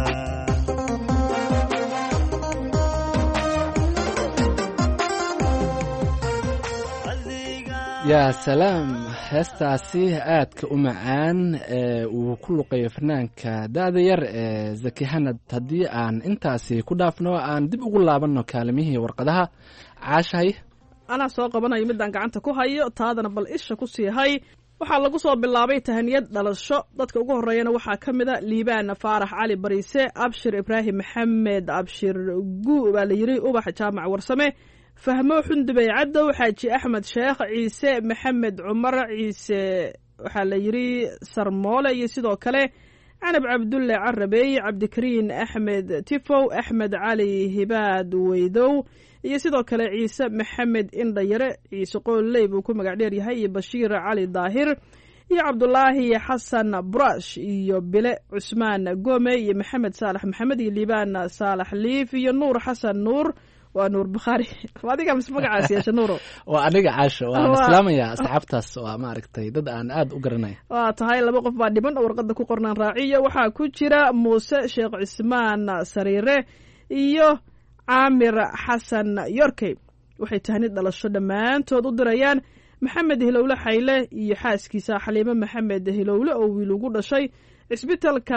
yaa salaam heestaasi aadka u macaan ee uu ku luqayo fanaanka da-da yar ee zaki hanad haddii aan intaasi ku dhaafno aan dib ugu laabanno kaalimihii warqadaha caashahay anaa soo qabanayo midaan gacanta ku hayo taadana bal isha ku sii hay waxaa lagu soo bilaabay tahaniyad dhalasho dadka ugu horreeyana waxaa ka mid a liibaan faarax cali bariise abshir ibraahim maxamed abshir gu baa la yidhi ubax jaamac warsame fahmo xundubey cadow xaaji axmed sheekh ciise maxamed cumar ciise waxaa la yidhi sarmoole iyo sidoo kale canab cabdulle carabeey cabdikariin axmed tifow axmed cali hibaad weydow iyo sidoo kale ciise maxamed indhayare ciise qooley buu ku magac dheer yahay iyo bashiir cali daahir iyo cabdulaahi xasan burash iyo bile cusmaan gome iyo maxamed saalax maxamed iyo liibaan saalax liif iyo nuur xasan nuur waa nuur bukhaari adiga mis magacaas yeesha nuuro waa aniga caasho waan islaamaya asxaabtaas waa maaragtay dad aan aad u garanay waa tahay laba qof baa dhiban oo warqada ku qornaan raaciyo waxaa ku jira muuse sheekh cismaan sariire iyo caamir xasan yorkey waxay tahnid dhalasho dhammaantood u dirayaan maxamed hilowle xayle iyo xaaskiisa xaliimo maxamed hilowle oo wiil ugu dhashay cisbitalka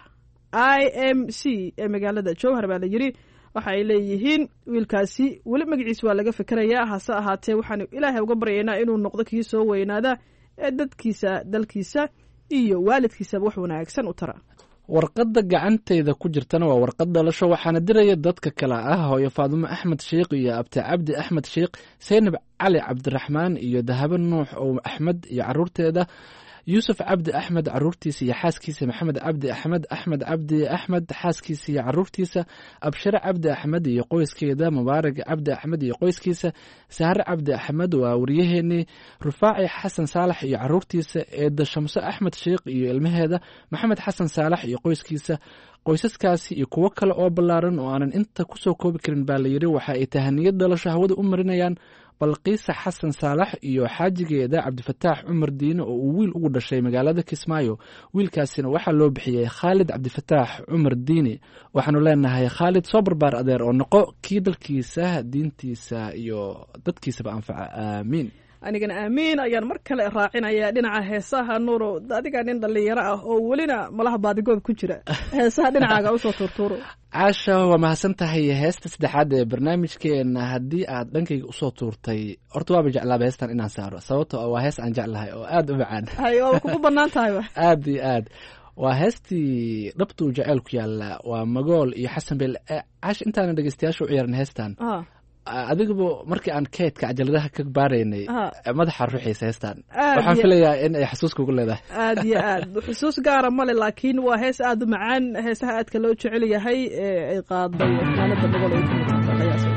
i m c ee magaalada jowhar baa la yidhi waxa ay leeyihiin wiilkaasi weli magaciis waa laga fikerayaa hase ahaatee waxaanu ilaahay uga baryaynaa inuu noqdo kii soo weynaada ee dadkiisa dalkiisa iyo waalidkiisaba wax wanaagsan u tara warqadda gacantayda ku jirtana waa warqad dhalasho waxaana diraya dadka kale ah hooyo faadumo axmed sheikh iyo abti cabdi axmed sheikh saynab cali cabdiraxmaan iyo dahabo nuux oo axmed iyo caruurteeda yuusuf cabdi axmed caruurtiisa iyo xaaskiisa maxamed cabdi axmed axmed cabdi axmed xaaskiisa iyo caruurtiisa abshire cabdi axmed iyo qoyskeeda mubaarag cabdi axmed iyo qoyskiisa sahre cabdi axmed waa waryaheenii rufaaci xasan saalax iyo caruurtiisa eeda shamso axmed sheikh iyo ilmaheeda maxamed xasan saalax iyo qoyskiisa qoysaskaasi iyo kuwo kale oo ballaaran oo aanan inta kusoo koobi karin baa la yidhi waxa ay tahaniyad dhalasho hawada u marinayaan balqiisa xasan saalax iyo xaajigeeda cabdifataax cumar diine oo uu wiil ugu dhashay magaalada kismaayo wiilkaasina waxaa loo bixiyey khaalid cabdifataax cumar diine waxaanu leenahay khaalid soo barbaar adeer oo noqo kii dalkiisa diintiisa iyo dadkiisaba anfaca aamiin anigana aamiin ayaan mar kale raacinayaa dhinaca heesaha nuuro adiga nin dhallinyaro ah oo welina malaha baadigoob ku jira heesaha dhinacaaga usoo tuurtuuro caasha waa mahadsan tahay heesta saddexaad ee barnaamijkeena haddii aad dhankayga usoo tuurtay horta waaba jeclaaba heestan inaan saaro sababtoo waa hees aan jeclahay oo aad u macaan hay waa kugu bannaan tahay aad iyo aad waa heestii dhabtuu jaceyl ku yaalla waa magool iyo xasan beel caasha intaana dhegeystayaasha u ciyaarin heestan adigaba markii aan keedka cajaladaha ka baaraynay madaxa ruuxaysa heestan waxaan filayaa in ay xasuus kugu leedahay aad iyo aad xusuus gaara male laakiin waa hees aad u macaan heesaha aadka loo jecel yahay ee ay qaaday fanaanada magool ay kuqiyaasay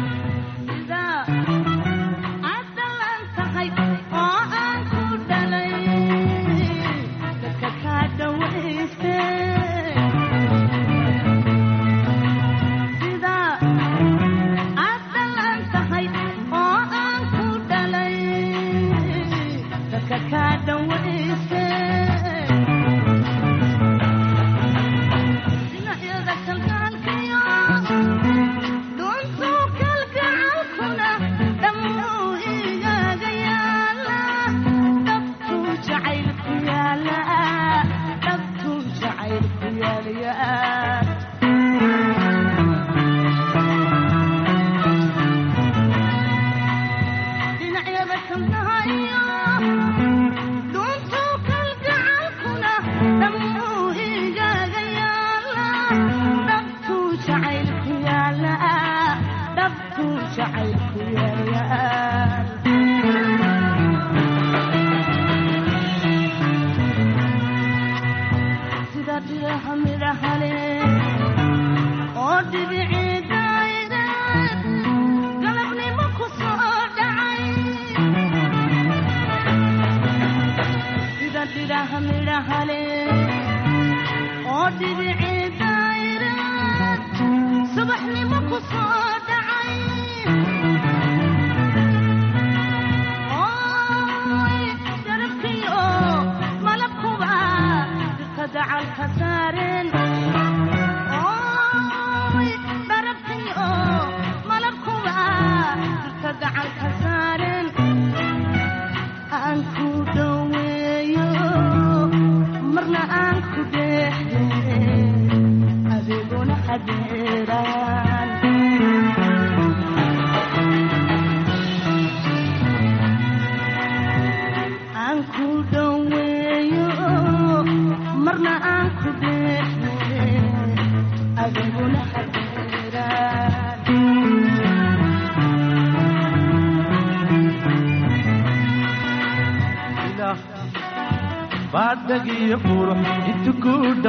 baadagiyo qurux intu ku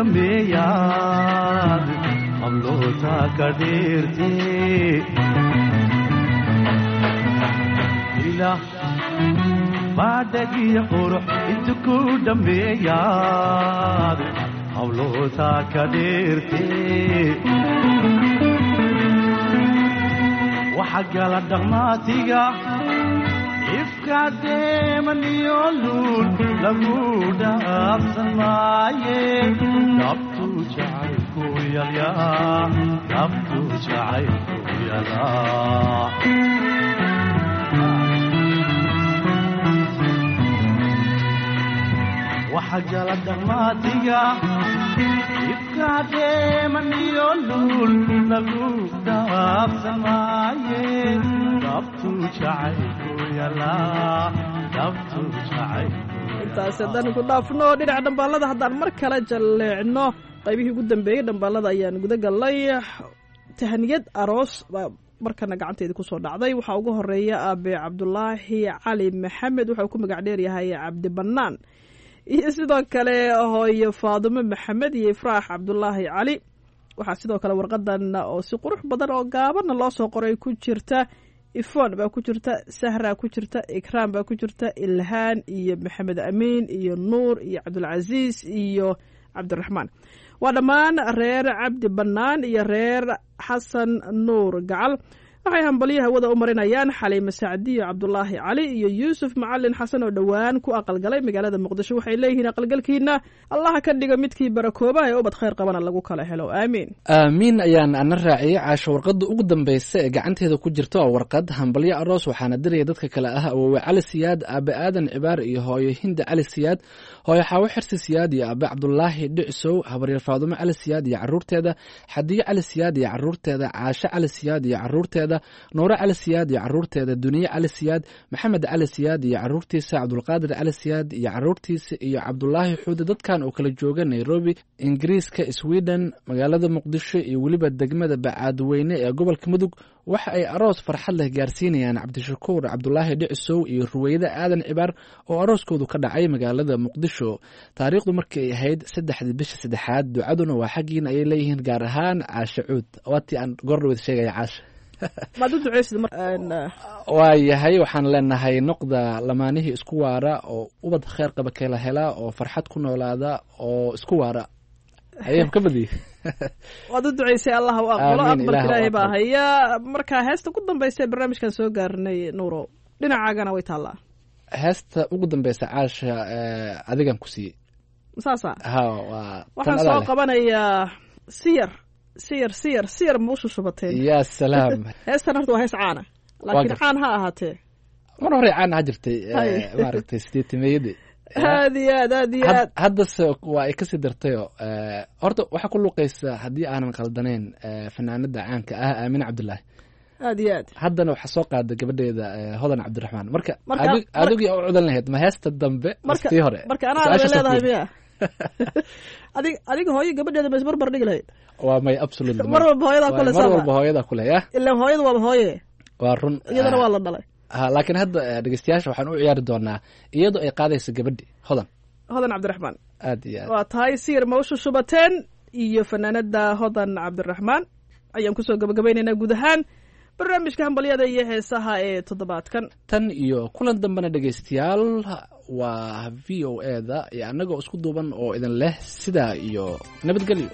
dhammeeyaad habloota ka dheerte ilaah baadagiyo qurux intu ku dhammeeyaad habloota ka dheerte waxa gala dhaqmaatiga ifkadeemaniyoluul lagu dhaafsan maaye dhabtu jacaylku yalyaa dhabtu jacaylku yalaa waxa gala dhaqmaatiga ifkadeemaniyoluul lagu dhaafsan maaye dhabtu jacaylku intaas haddaan ku dhaafno dhinaca dhambaalada haddaan mar kale jalleecno qaybihii ugu dambeeyey dhambaalada ayaan guda gallay tahaniyad aroos baa markana gacanteeda kusoo dhacday waxaa ugu horeeya aabe cabdulaahi cali maxamed wuxuu ku magac dheeryahay cabdi bannaan iyo sidoo kale hooyo faadumo maxamed iyo ifraax cabdulaahi cali waxaa sidoo kale warqadan oo si qurux badan oo gaabana loo soo qoray ku jirta ifon baa ku jirta sahra ku jirta ikraam baa ku jirta ilhaan iyo maxamed amiin iyo nuur iyo cabdulcasiis iyo cabdiraxmaan waa dhammaan reer cabdi bannaan iyo reer xasan nuur gacal waxay hambalyo hawada u marinayaan xaliime sacdiyo cabdulaahi cali iyo yuusuf macalin xasan oo dhowaan ku aqalgalay magaalada muqdisho waxay leeyihiin aqalgalkiina allaha ka dhiga midkii barakooba ee ubad khayr qabana lagu kala helo aamiin aamiin ayaan ana raaciyey caasho warqadda ugu dambaysa ee gacanteeda ku jirta waa warqad hambalyo aroos waxaana diraya dadka kale ah awoowe cali siyaad aabe aadan cibaar iyo hooyo hinda cali siyaad hooyo xaawo xirsi siyaad iyo aabe cabdulaahi dhicsow habaryar faadumo cali siyaad iyo caruurteeda xadiyo cali siyaad iyo caruurteeda caasho cali siyaad iyo caruurteeda nuure cali siyaad iyo caruurteeda duniye cali siyaad maxamed cali siyaad iyo caruurtiisa cabdulqaadir cali siyaad iyo caruurtiisa iyo cabdulaahi xuude dadkan oo kala jooga nairobi ingiriiska sweden magaalada muqdisho iyo weliba degmada bacaadweyne ee gobolka mudug waxa ay aroos farxad leh gaarsiinayaan cabdishakuur cabdulaahi dhicisow iyo ruweyde aadan cibaar oo arooskoodu ka dhacay magaalada muqdisho taariikhdu markii ay ahayd 3 bisha 3 ducaduna waa xaggiina ayay leeyihiin gaar ahaan caashe cuud waatii aan goordhaweyd sheegaya caashe waa yahay waxaan leenahay noqda lamaanihii isku waara oo ubad kheyr qaba kala helaa oo farxad ku noolaada oo isku waara ayaan ka badiyey waad u duceysay allah u aqbalo aqbalka ilaahay baa haya markaa heesta ugu dambaysa ee barnaamijkan soo gaarnay nuuro dhinacaagana way taallaa heesta ugu dambaysa caasha adigan ku siiyey saasa waxaan soo qabanayaa siyar ma u shushubateen ya salaam heestan horta waa hees caana laakiin caan ha ahaatee mar hore caan ha jirtay maaragtay sideetimeyadii aad iyo aad haddase waa ay kasii dartayoo horta waxaa ku luuqaysa haddii aanan qaldanayn fanaanada caanka ah aamine cabdulaahi aad iyo aad haddana waxaa soo qaada gabadheeda hodan cabdiraxmaan marka adigii u cudan lahayd ma heesta dambe mastii hore marka anaa leedahay miya adiga hooyo gabadheeda ma isbarbar dhigi lahayd waa may absolutely mar walba hooyadaa kule ya ilaan hooyada waaba hooye waa run iyadana waa la dhalay laakiin hadda dhegeystayaasha waxaan u ciyaari doonaa iyadoo ay qaadaysa gabadhi hodan cabdiraxmaan aad iyo aad waa tahay siyar ma u shushubateen iyo fanaanada hodan cabdiraxmaan ayaan kusoo gabagabaynaynaa guud ahaan barnaamijka hambalyada iyo heesaha ee toddobaadkan tan iyo kulan dambena dhegeystayaal waa v o e da iyo annagoo isku duuban oo idin leh sidaa iyo nabadgelyo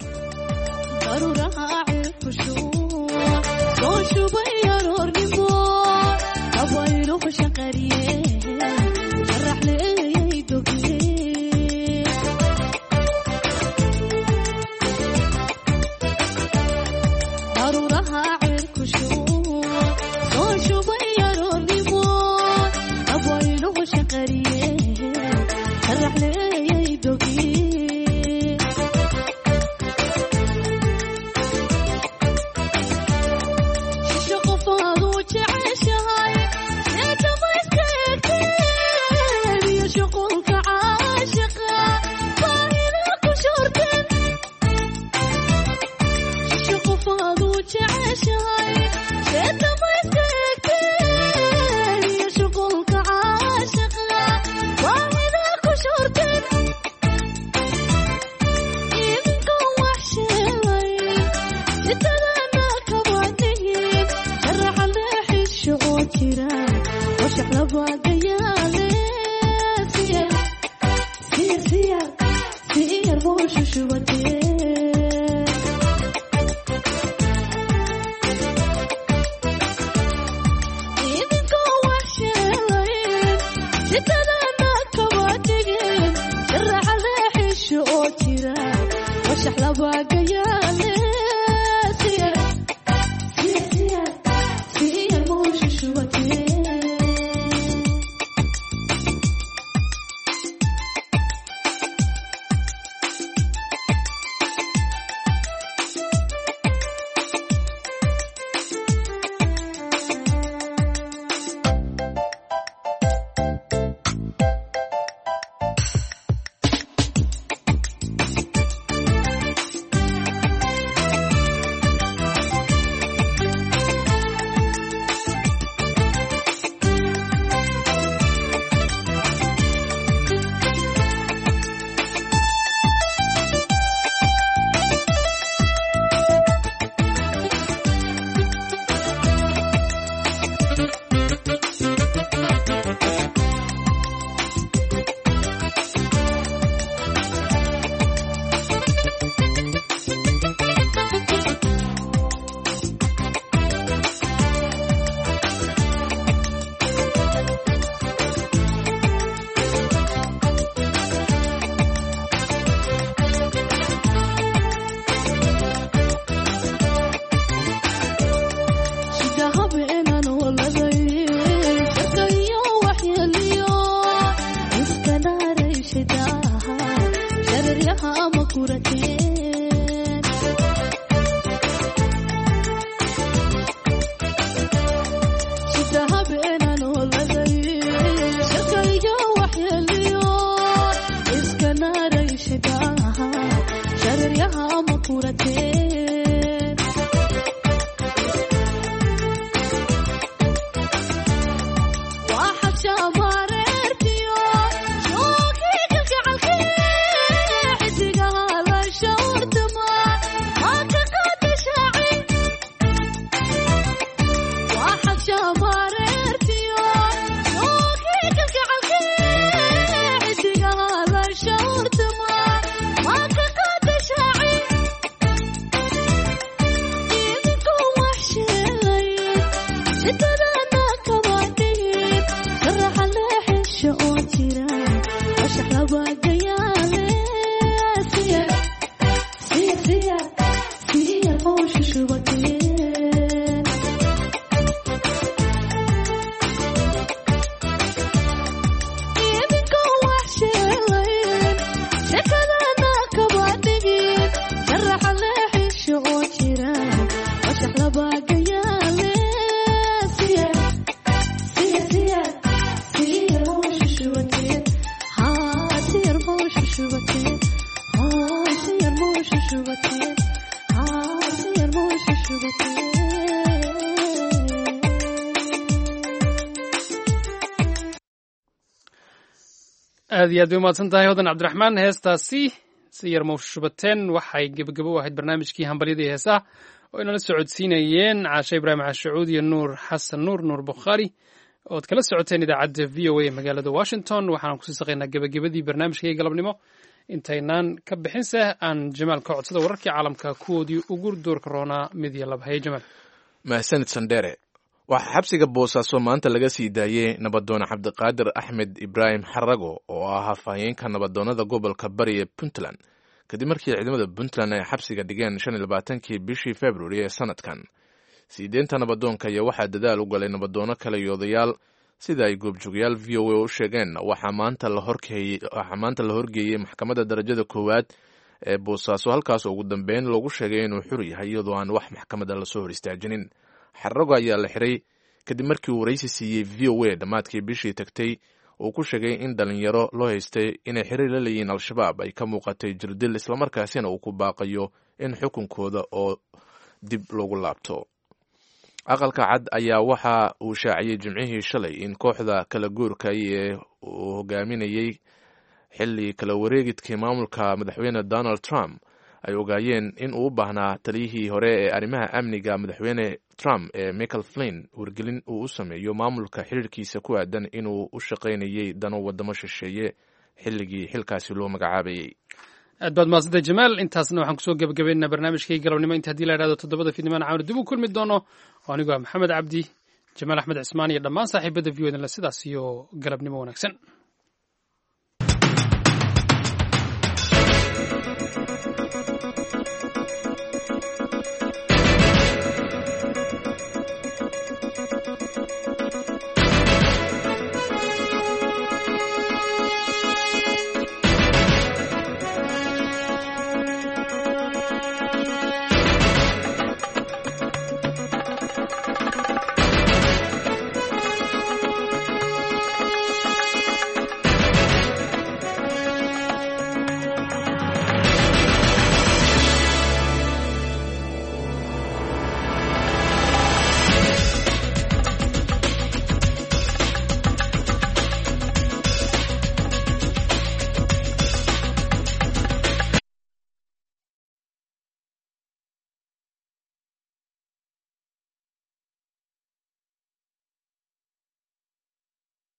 aad iyo aad bay umahadsan tahay hodan cabdiraxmaan heestaasi si yar mawshubateen waxay gebagabo u ahayd barnaamijkii hambalyada iyo heesaha oo inala socodsiinayeen caashe ibraahim cashacuud iyo nuur xasan nuur bukhaari ood kala socoteen idaacadda v o a magaalada washington waxaan kusii saqaynaa gebagabadii barnaamijkii galabnimo intaynaan ka bixinse aan jamaal ka codsada wararkii caalamka kuwoodii ugu doorka roonaa mid iyo laba haye jamaal mahadsanid sandheere waxaa xabsiga boosaaso maanta laga sii daayey nabadoon cabdiqaadir axmed ibraahim xarago oo ah hafayeenka nabadoonnada gobolka bari ee puntland kadib markii ciidamada puntland ay xabsiga dhigeen 25kii bishii februari ee sanadkan siideenta nabadoonka ayaa waxaa dadaal u galay nabadoonno kale iyo odayaal sida ay goobjoogayaal v o a u sheegeen waxaa maanta la horgeeyey maxkamadda darajada koowaad ee boosaaso halkaas ugu dambeyn loogu sheegay inuu xur yahay iyadoo aan wax maxkamadda lasoo hor istaajinin xarago ayaa la xiray kadib markii uu waraysi siiyey v o a dhammaadkii bishii tagtay uu ku sheegay in dhalinyaro loo haystay inay xiriir la leeyihiin al-shabaab ay ka muuqatay jirdil islamarkaasina uu ku baaqayo in xukunkooda oo dib loogu laabto aqalka cad ayaa waxa uu shaaciyey jimcihii shalay in kooxda kala guurka ee uu hogaaminayey xilli kala wareegidkii maamulka madaxweyne donald trump ay ogaayeen in uu u baahnaa taliyihii hore ee arrimaha amniga madaxweyne trump ee michael flynn wargelin uu u sameeyo maamulka xiriirkiisa ku aadan inuu u shaqaynayey dano wadamo shisheeye xilligii xilkaasi loo magacaabayey aad baad mahadsantahay jamaal intaasna waxaan kusoo gebagabaynaynaa barnaamijkii galabnimo inta haddii la idhahdo 7 fiidnimaan caawna dib u kulmi doono oo anigoo maxamed cabdi jamaal axmed cismaan iyo dhammaan saaxiibada v o dan sidaas iyo galabnimo wanaagsan